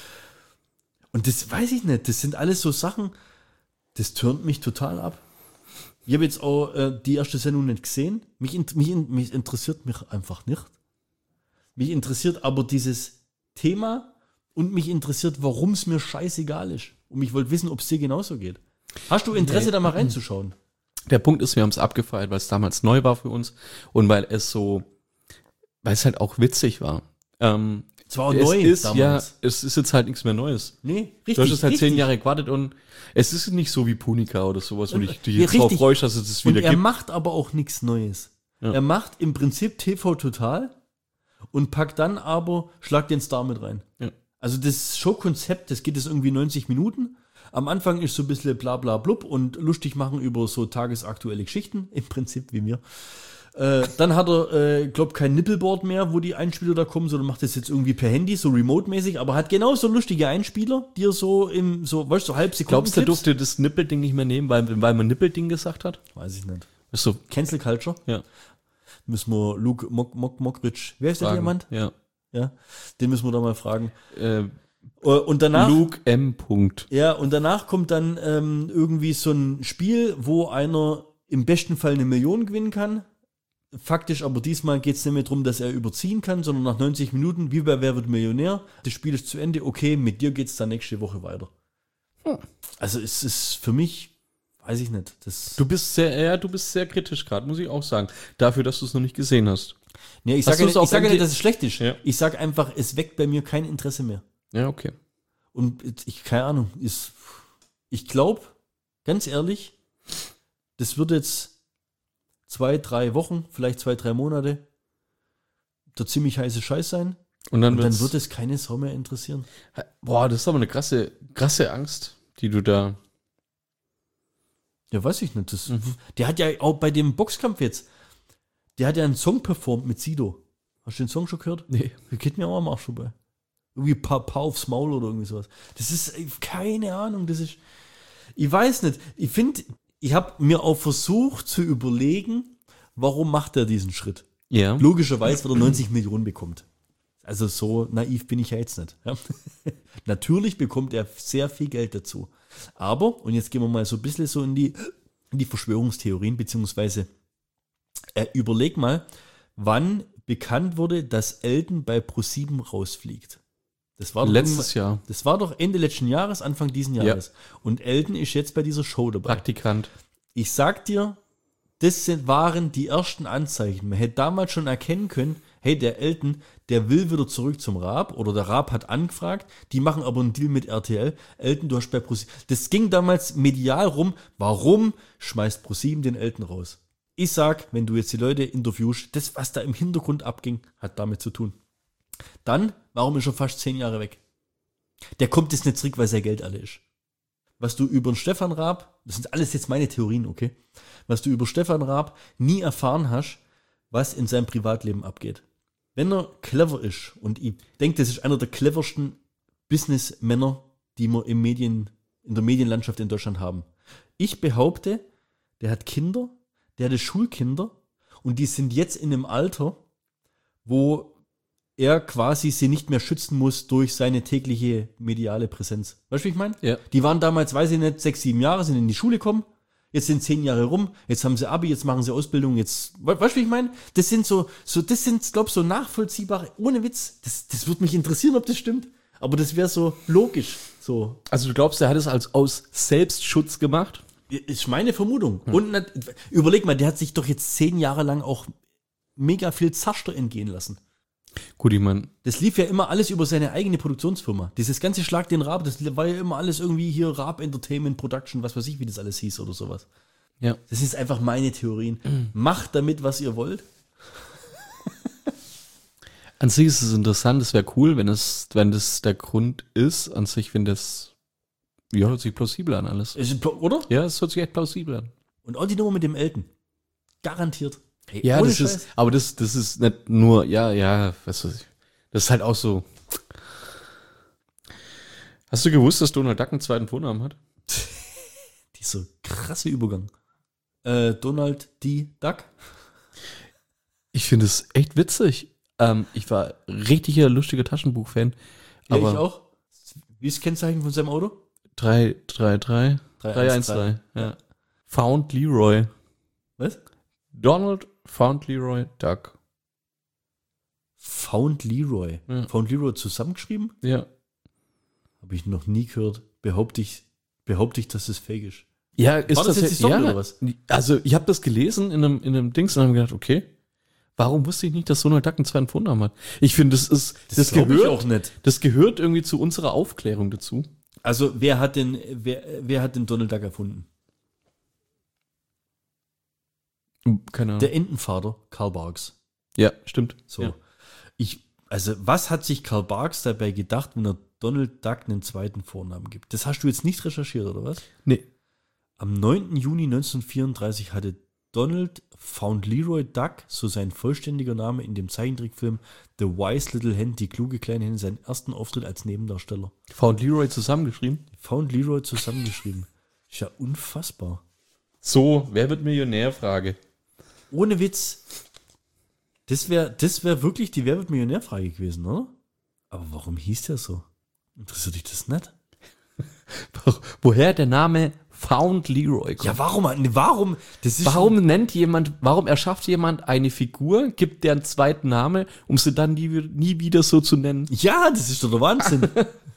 Und das weiß ich nicht. Das sind alles so Sachen, das turnt mich total ab. Ich habe jetzt auch äh, die erste Sendung nicht gesehen. Mich, in, mich, in, mich interessiert mich einfach nicht. Mich interessiert aber dieses Thema und mich interessiert, warum es mir scheißegal ist. Und ich wollte wissen, ob es dir genauso geht. Hast du Interesse, Nee. da mal reinzuschauen? Der Punkt ist, wir haben es abgefeiert, weil es damals neu war für uns und weil es so, weil es halt auch witzig war. Ähm, Es war auch es neu ist damals. ja, es ist jetzt halt nichts mehr Neues. Nee, richtig. Du hast es halt richtig. zehn Jahre gewartet und es ist nicht so wie Punika oder sowas, wo dich dich Ja, jetzt drauf richtig. freust, dass es das Und wieder er gibt. macht aber auch nichts Neues. Ja. Er macht im Prinzip T V Total und packt dann aber Schlag den Star mit rein. Ja. Also das Showkonzept, das geht jetzt irgendwie neunzig Minuten. Am Anfang ist so ein bisschen bla bla blub und lustig machen über so tagesaktuelle Geschichten, im Prinzip wie mir. Äh, dann hat er, äh, glaub, kein Nippelboard mehr, wo die Einspieler da kommen, sondern macht das jetzt irgendwie per Handy, so remote-mäßig, aber hat genauso lustige Einspieler, die er so im, so, weißt du, so halb Sekunden Glaubst du, er durfte das Nippelding nicht mehr nehmen, weil, weil man Nippelding gesagt hat? Weiß ich nicht. Ist so, Cancel Culture. ja. Müssen wir Luke Mok Mok Mockridge, wer ist der Fragen. Diamant? Ja. Ja, den müssen wir da mal fragen. Äh, Äh, Und danach, Luke M. Punkt. ja, und danach kommt dann ähm, irgendwie so ein Spiel, wo einer im besten Fall eine Million gewinnen kann. Faktisch aber diesmal geht es nicht mehr darum, dass er überziehen kann, sondern nach neunzig Minuten, wie bei Wer wird Millionär, das Spiel ist zu Ende, okay, mit dir geht es dann nächste Woche weiter. Hm. Also es ist für mich, weiß ich nicht, das... Du bist sehr, ja, du bist sehr kritisch gerade, muss ich auch sagen. Dafür, dass du es noch nicht gesehen hast. nee, ich Hast sage du ja es nicht, auf ich sage ja M T nicht, dass es schlecht ist. Ja. Ich sage einfach, es weckt bei mir kein Interesse mehr. Ja, okay. Und ich, keine Ahnung, ist, ich glaube, ganz ehrlich, das wird jetzt zwei, drei Wochen, vielleicht zwei, drei Monate der ziemlich heiße Scheiß sein. Und dann, Und dann wird's- wird es keine Sau mehr interessieren. Boah, das ist aber eine krasse, krasse Angst, die du da. Ja, weiß ich nicht. Das, Der hat ja auch bei dem Boxkampf jetzt, der hat ja einen Song performt mit Sido. Hast du den Song schon gehört? Nee. Der geht mir auch am Arsch vorbei. Irgendwie paar, paar aufs Maul oder irgendwie sowas. Das ist, ey, keine Ahnung, das ist, ich weiß nicht. Ich finde, ich habe mir auch versucht zu überlegen, warum macht er diesen Schritt? Ja. Logischerweise, weil er neunzig Millionen bekommt. Also so naiv bin ich ja jetzt nicht. Ja? Natürlich bekommt er sehr viel Geld dazu. Aber, und jetzt gehen wir mal so ein bisschen so in die, in die Verschwörungstheorien, beziehungsweise äh, überleg mal, wann bekannt wurde, dass Elton bei ProSieben rausfliegt. Das war doch Letztes Jahr. Das war doch Ende letzten Jahres, Anfang diesen Jahres. Und Elton ist jetzt bei dieser Show dabei. Praktikant. Ich sag dir, das sind, waren die ersten Anzeichen. Man hätte damals schon erkennen können, hey, der Elton, der will wieder zurück zum Raab oder der Raab hat angefragt, die machen aber einen Deal mit R T L. Elton, du hast bei ProSieben. Das ging damals medial rum. Warum schmeißt ProSieben den Elton raus? Ich sag, wenn du jetzt die Leute interviewst, das, was da im Hintergrund abging, hat damit zu tun. Dann, warum ist er fast zehn Jahre weg? Der kommt jetzt nicht zurück, weil sein Geld alle ist. Was du über den Stefan Raab, das sind alles jetzt meine Theorien, okay? Was du über Stefan Raab nie erfahren hast, was in seinem Privatleben abgeht. wenn er clever ist, und ich denke, das ist einer der cleversten Businessmänner, die wir im Medien, in der Medienlandschaft in Deutschland haben. Ich behaupte, der hat Kinder, der hatte Schulkinder und die sind jetzt in einem Alter, wo er quasi sie nicht mehr schützen muss durch seine tägliche mediale Präsenz. Weißt du, wie ich meine? Ja. Die waren damals, weiß ich nicht, sechs, sieben Jahre, sind in die Schule gekommen. Jetzt sind zehn Jahre rum, jetzt haben sie Abi, jetzt machen sie Ausbildung, jetzt, weißt du, wie ich meine? Das sind so, so, das sind, glaub ich, so nachvollziehbare, ohne Witz, das, das würde mich interessieren, ob das stimmt, aber das wäre so logisch, so. Also du glaubst, er hat es als aus Selbstschutz gemacht? Ist meine Vermutung. Hm. Und nat- überleg mal, der hat sich doch jetzt zehn Jahre lang auch mega viel Zaster entgehen lassen. Gut, ich meine, Das lief ja immer alles über seine eigene Produktionsfirma. Dieses ganze Schlag den Raab, das war ja immer alles irgendwie hier Raab Entertainment Production, was weiß ich, wie das alles hieß oder sowas. ja. Das ist einfach meine Theorien. Macht damit, was ihr wollt. An sich ist es interessant, es wäre cool, wenn es, wenn das der Grund ist. An sich finde das, ja, hört sich plausibel an alles. Ist- Oder? Ja, es hört sich echt plausibel an. Und auch die Nummer mit dem Elton. Garantiert. Hey, Ja, ohne das Scheiß. ist, aber das, das ist nicht nur, ja, ja, was weiß ich. Das ist halt auch so. Hast du gewusst, dass Donald Duck einen zweiten Vornamen hat? Dieser krasse Übergang. Äh, Donald D. Duck. Ich finde es echt witzig. Ähm, ich war richtiger lustiger Taschenbuch-Fan. Ja, aber ich auch. Wie ist das Kennzeichen von seinem Auto? drei drei drei drei eins drei Ja. Found Leroy. Was? Donald Found Leroy Duck. Found Leroy. Ja. Found Leroy zusammengeschrieben? Ja. Habe ich noch nie gehört. Behaupte ich, behaupte ich, dass es fake ist. Ja, ist War das jetzt die Story ja, oder was? Also, ich habe das gelesen in einem, in einem Dings und habe mir gedacht, okay, warum wusste ich nicht, dass Donald Duck einen zweiten Vornamen hat? Ich finde, das ist, das, glaub ich gehört auch nicht. Das gehört irgendwie zu unserer Aufklärung dazu. Also, wer hat denn, wer, wer hat den Donald Duck erfunden? Keine Ahnung. Der Entenvater, Karl Barks. Ja, stimmt. So. Ja. Ich, also, was hat sich Karl Barks dabei gedacht, wenn er Donald Duck einen zweiten Vornamen gibt? Das hast du jetzt nicht recherchiert, oder was? Nee. Am neunten Juni neunzehnhundertvierunddreißig hatte Donald Found Leroy Duck, so sein vollständiger Name, in dem Zeichentrickfilm The Wise Little Hen, die kluge kleine Henne, seinen ersten Auftritt als Nebendarsteller. Found Leroy zusammengeschrieben. Found Leroy zusammengeschrieben. Ist ja unfassbar. So, wer wird Millionär? Frage. Ohne Witz. Das wäre das wär wirklich die Wer wird Millionär-Frage gewesen, oder? Aber warum hieß der so? Interessiert dich das nicht? Woher der Name Found Leroy kommt? Ja, warum? Warum? Das ist Warum nennt jemand, warum erschafft jemand eine Figur, gibt der einen zweiten Namen, um sie dann nie, nie wieder so zu nennen? Ja, das ist doch der Wahnsinn.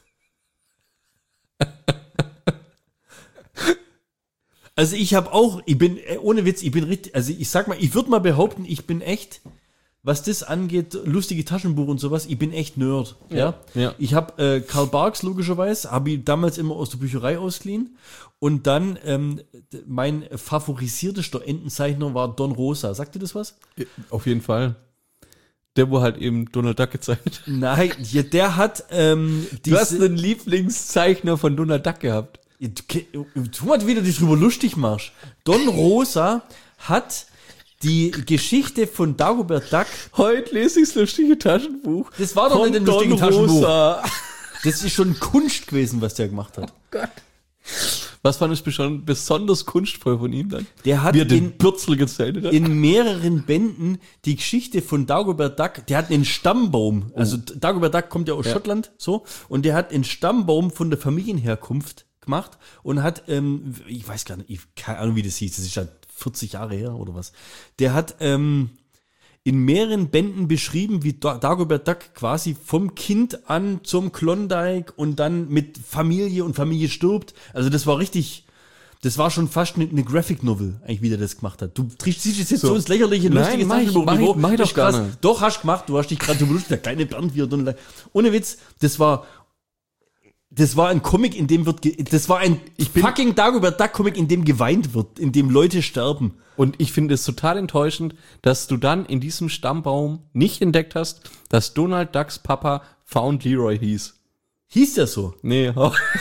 Also ich habe auch, ich bin, äh, ohne Witz, ich bin richtig, also ich sag mal, ich würde mal behaupten, ich bin echt, was das angeht, lustige Taschenbuch und sowas, ich bin echt Nerd. Ja. ja. Ich habe äh, Karl Barks logischerweise, habe ich damals immer aus der Bücherei ausgeliehen. Und dann ähm, d- mein favorisiertester Entenzeichner war Don Rosa. Sagt ihr das was? Auf jeden Fall. Der, wo halt eben Donald Duck gezeichnet hat. Nein, ja, der hat ähm, Du hast diese- einen Lieblingszeichner von Donald Duck gehabt. Ja, Du, ke- tu mal wieder dich drüber lustig machst. Don Rosa hat die Geschichte von Dagobert Duck. Heute lese ich das lustige Taschenbuch. Das war doch von nicht ein lustiges Don Taschenbuch. Rosa. Das ist schon Kunst gewesen, was der gemacht hat. Was fand ich beson- besonders kunstvoll von ihm dann? Der hat Wie er den in, Bürzel gezeichnet hat. in mehreren Bänden die Geschichte von Dagobert Duck. Der hat einen Stammbaum. Also Dagobert Duck kommt ja aus Ja. Schottland, so. Und der hat einen Stammbaum von der Familienherkunft gemacht und hat, ähm, ich weiß gar nicht, ich, keine Ahnung, wie das hieß. Das ist ja vierzig Jahre her oder was. Der hat ähm, in mehreren Bänden beschrieben, wie Da- Dagobert Duck quasi vom Kind an zum Klondike und dann mit Familie und Familie stirbt. Also das war richtig, das war schon fast eine, eine Graphic Novel, eigentlich, wie der das gemacht hat. Du trichst jetzt so, So. ins lächerliche, Nein, lustige mach ich- Taschenbuch- mach ich- Niveau. mach ich doch Ist krass. gar nicht. Doch, hast gemacht, du hast dich gerade drüber lustig, der kleine Bernd wie er dann, ohne Witz, das war, das war ein Comic, in dem wird, ge- das war ein fucking Dagobert Duck Comic, in dem geweint wird, in dem Leute sterben. Und ich finde es total enttäuschend, dass du dann in diesem Stammbaum nicht entdeckt hast, dass Donald Ducks Papa Found Leroy hieß. Hieß der so? Nee.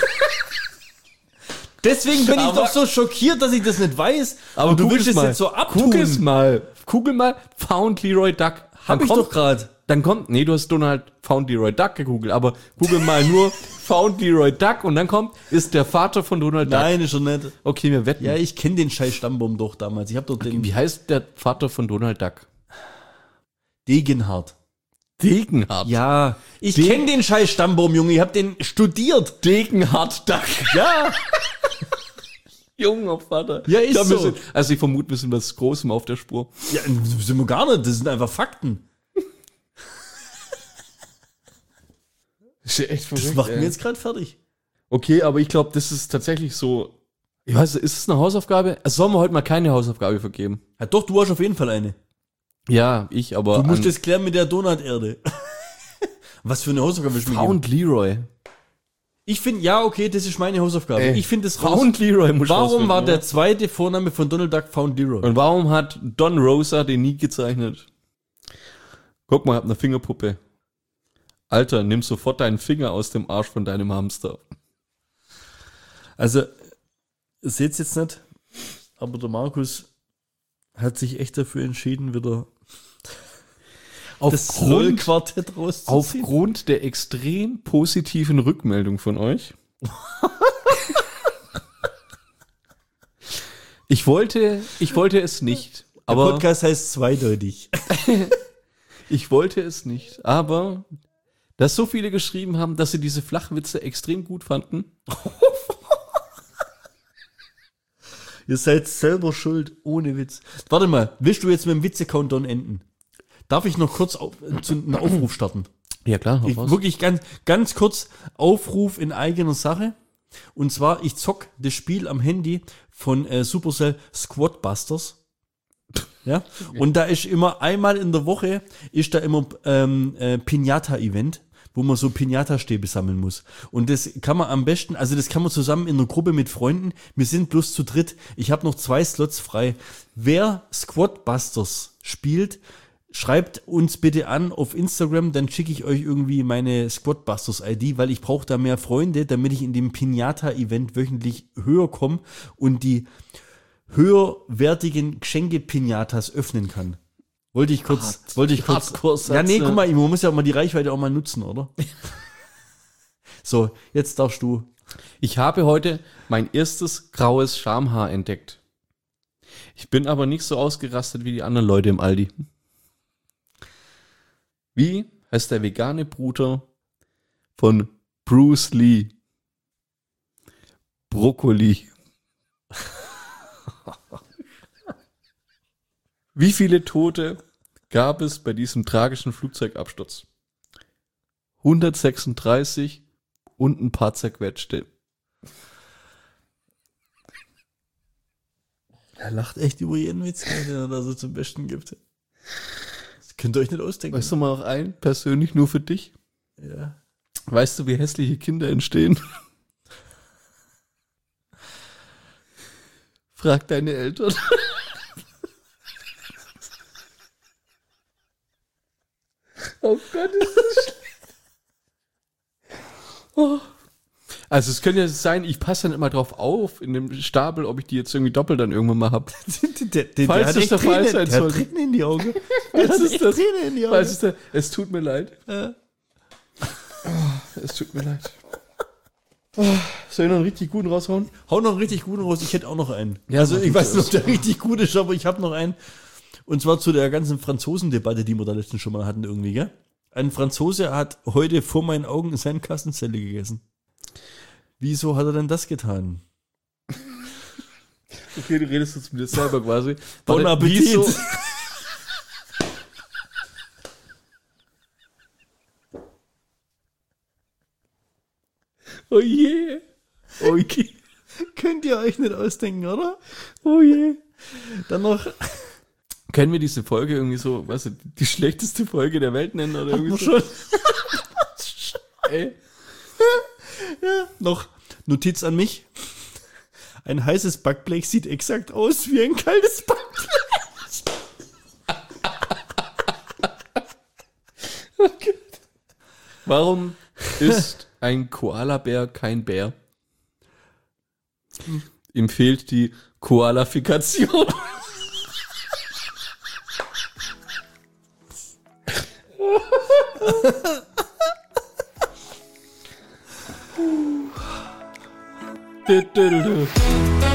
Deswegen bin ich Aber- doch so schockiert, dass ich das nicht weiß. Aber Und du guck willst es es mal. jetzt so abtun. Guck es mal. Google mal. Found Leroy Duck Hab Dann ich kommt- doch gerade. Dann kommt, nee, du hast Donald Found Leroy Duck gegoogelt, aber google mal nur Found Leroy Duck und dann kommt, ist der Vater von Donald Duck. Nein, ist schon nicht. Okay, wir wetten. Ja, ich kenne den scheiß Stammbaum doch damals. Ich habe doch den Wie heißt der Vater von Donald Duck? Degenhardt. Degenhardt. Ja, ich Den- kenne den scheiß Stammbaum, Junge. Ich habe den studiert. Degenhardt Duck. Ja. Junger Vater. Ja, ist Ich glaub, wir so. Sind, also ich vermute, wir sind was Großem auf der Spur. Ja, sind wir gar nicht. Das sind einfach Fakten. Das ist echt verrückt. Das macht ey. mir jetzt gerade fertig. Okay, aber ich glaube, das ist tatsächlich so. Ich weiß, ist es eine Hausaufgabe? Also sollen wir heute mal keine Hausaufgabe vergeben? Ja, doch, du hast auf jeden Fall eine. Ja, ich, aber. Du musst an- das klären mit der Donuterde. Was für eine Hausaufgabe willst du mir geben? Found Leroy. Ich finde, ja, okay, das ist meine Hausaufgabe. Ey, ich finde es raus. Found Leroy muss Warum war der rausfinden, zweite Vorname von Donald Duck Found Leroy? Und warum hat Don Rosa den nie gezeichnet? Guck mal, ich hab eine Fingerpuppe. Alter, nimm sofort deinen Finger aus dem Arsch von deinem Hamster. Also, ihr seht es jetzt nicht, aber der Markus hat sich echt dafür entschieden, wieder das Aufgrund, LOL-Quartett rauszuziehen. aufgrund der extrem positiven Rückmeldung von euch. Ich wollte, ich wollte es nicht. Der Aber Podcast heißt zweideutig. ich wollte es nicht. Aber dass so viele geschrieben haben, dass sie diese Flachwitze extrem gut fanden. Ihr seid selber schuld, ohne Witz. Warte mal, willst du jetzt mit dem Witze-Countdown enden? Darf ich noch kurz auf, zu, einen Aufruf starten? Ja klar, Ich, wirklich ganz, ganz kurz Aufruf in eigener Sache. Und zwar, ich zock das Spiel am Handy von äh, Supercell Squadbusters. Ja. Und da ist immer einmal in der Woche ist da immer ähm, äh, Pinata-Event, wo man so Pinata-Stäbe sammeln muss. Und das kann man am besten, also das kann man zusammen in einer Gruppe mit Freunden. Wir sind bloß zu dritt. Ich habe noch zwei Slots frei. Wer Squadbusters spielt, schreibt uns bitte an auf Instagram, dann schicke ich euch irgendwie meine Squadbusters-I D, weil ich brauche da mehr Freunde, damit ich in dem Pinata-Event wöchentlich höher komme und die höherwertigen Geschenke-Pinatas öffnen kann. Wollte ich kurz, Hart. wollte ich kurz. Hardcore-Satz, Ja, nee, ne? guck mal, man muss ja auch mal die Reichweite auch mal nutzen, oder? So, jetzt darfst du. Ich habe heute mein erstes graues Schamhaar entdeckt. Ich bin aber nicht so ausgerastet wie die anderen Leute im Aldi. Wie heißt der vegane Bruder von Bruce Lee? Brokkoli. Wie viele Tote gab es bei diesem tragischen Flugzeugabsturz? hundertsechsunddreißig und ein paar zerquetschte. Er lacht echt über jeden Witz, den er da so zum Besten gibt. Das könnt ihr euch nicht ausdenken. Weißt du mal noch ein, persönlich nur für dich? Ja. Weißt du, wie hässliche Kinder entstehen? Frag deine Eltern. Oh Gott, ist das schlecht. Oh. Also es könnte ja sein, ich passe dann immer drauf auf in dem Stapel, ob ich die jetzt irgendwie doppelt dann irgendwann mal hab. Der, der, Falls hat das echt der Fall Tränen- sein der hat sollte. Tränen in die Augen. Was hat ist echt das? Tränen in die Augen. Was ist das? Es tut mir leid. Ja. Es tut mir leid. Oh, soll ich noch einen richtig guten raushauen? Hau noch einen richtig guten raus. Ich hätte auch noch einen. Ja, also mach ich du weiß nicht, ob zuerst. der richtig gut ist, aber ich habe noch einen. Und zwar zu der ganzen Franzosen-Debatte, die wir da letztens schon mal hatten irgendwie, gell? Ein Franzose hat heute vor meinen Augen seine Kassenzelle gegessen. Wieso hat er denn das getan? Okay, du redest jetzt mit dir selber quasi. Bon Warte, Appetit. wieso- Oh je. Oh je. Könnt ihr euch nicht ausdenken, oder? Oh je. Dann noch, Können wir diese Folge irgendwie so, weißt du, die schlechteste Folge der Welt nennen oder hatten irgendwie wir so? schon, Ey. noch Notiz an mich. Ein heißes Backblech sieht exakt aus wie ein kaltes Backblech. Warum ist ein Koalabär kein Bär? Ihm fehlt die Koalafikation. Du, du, du, du.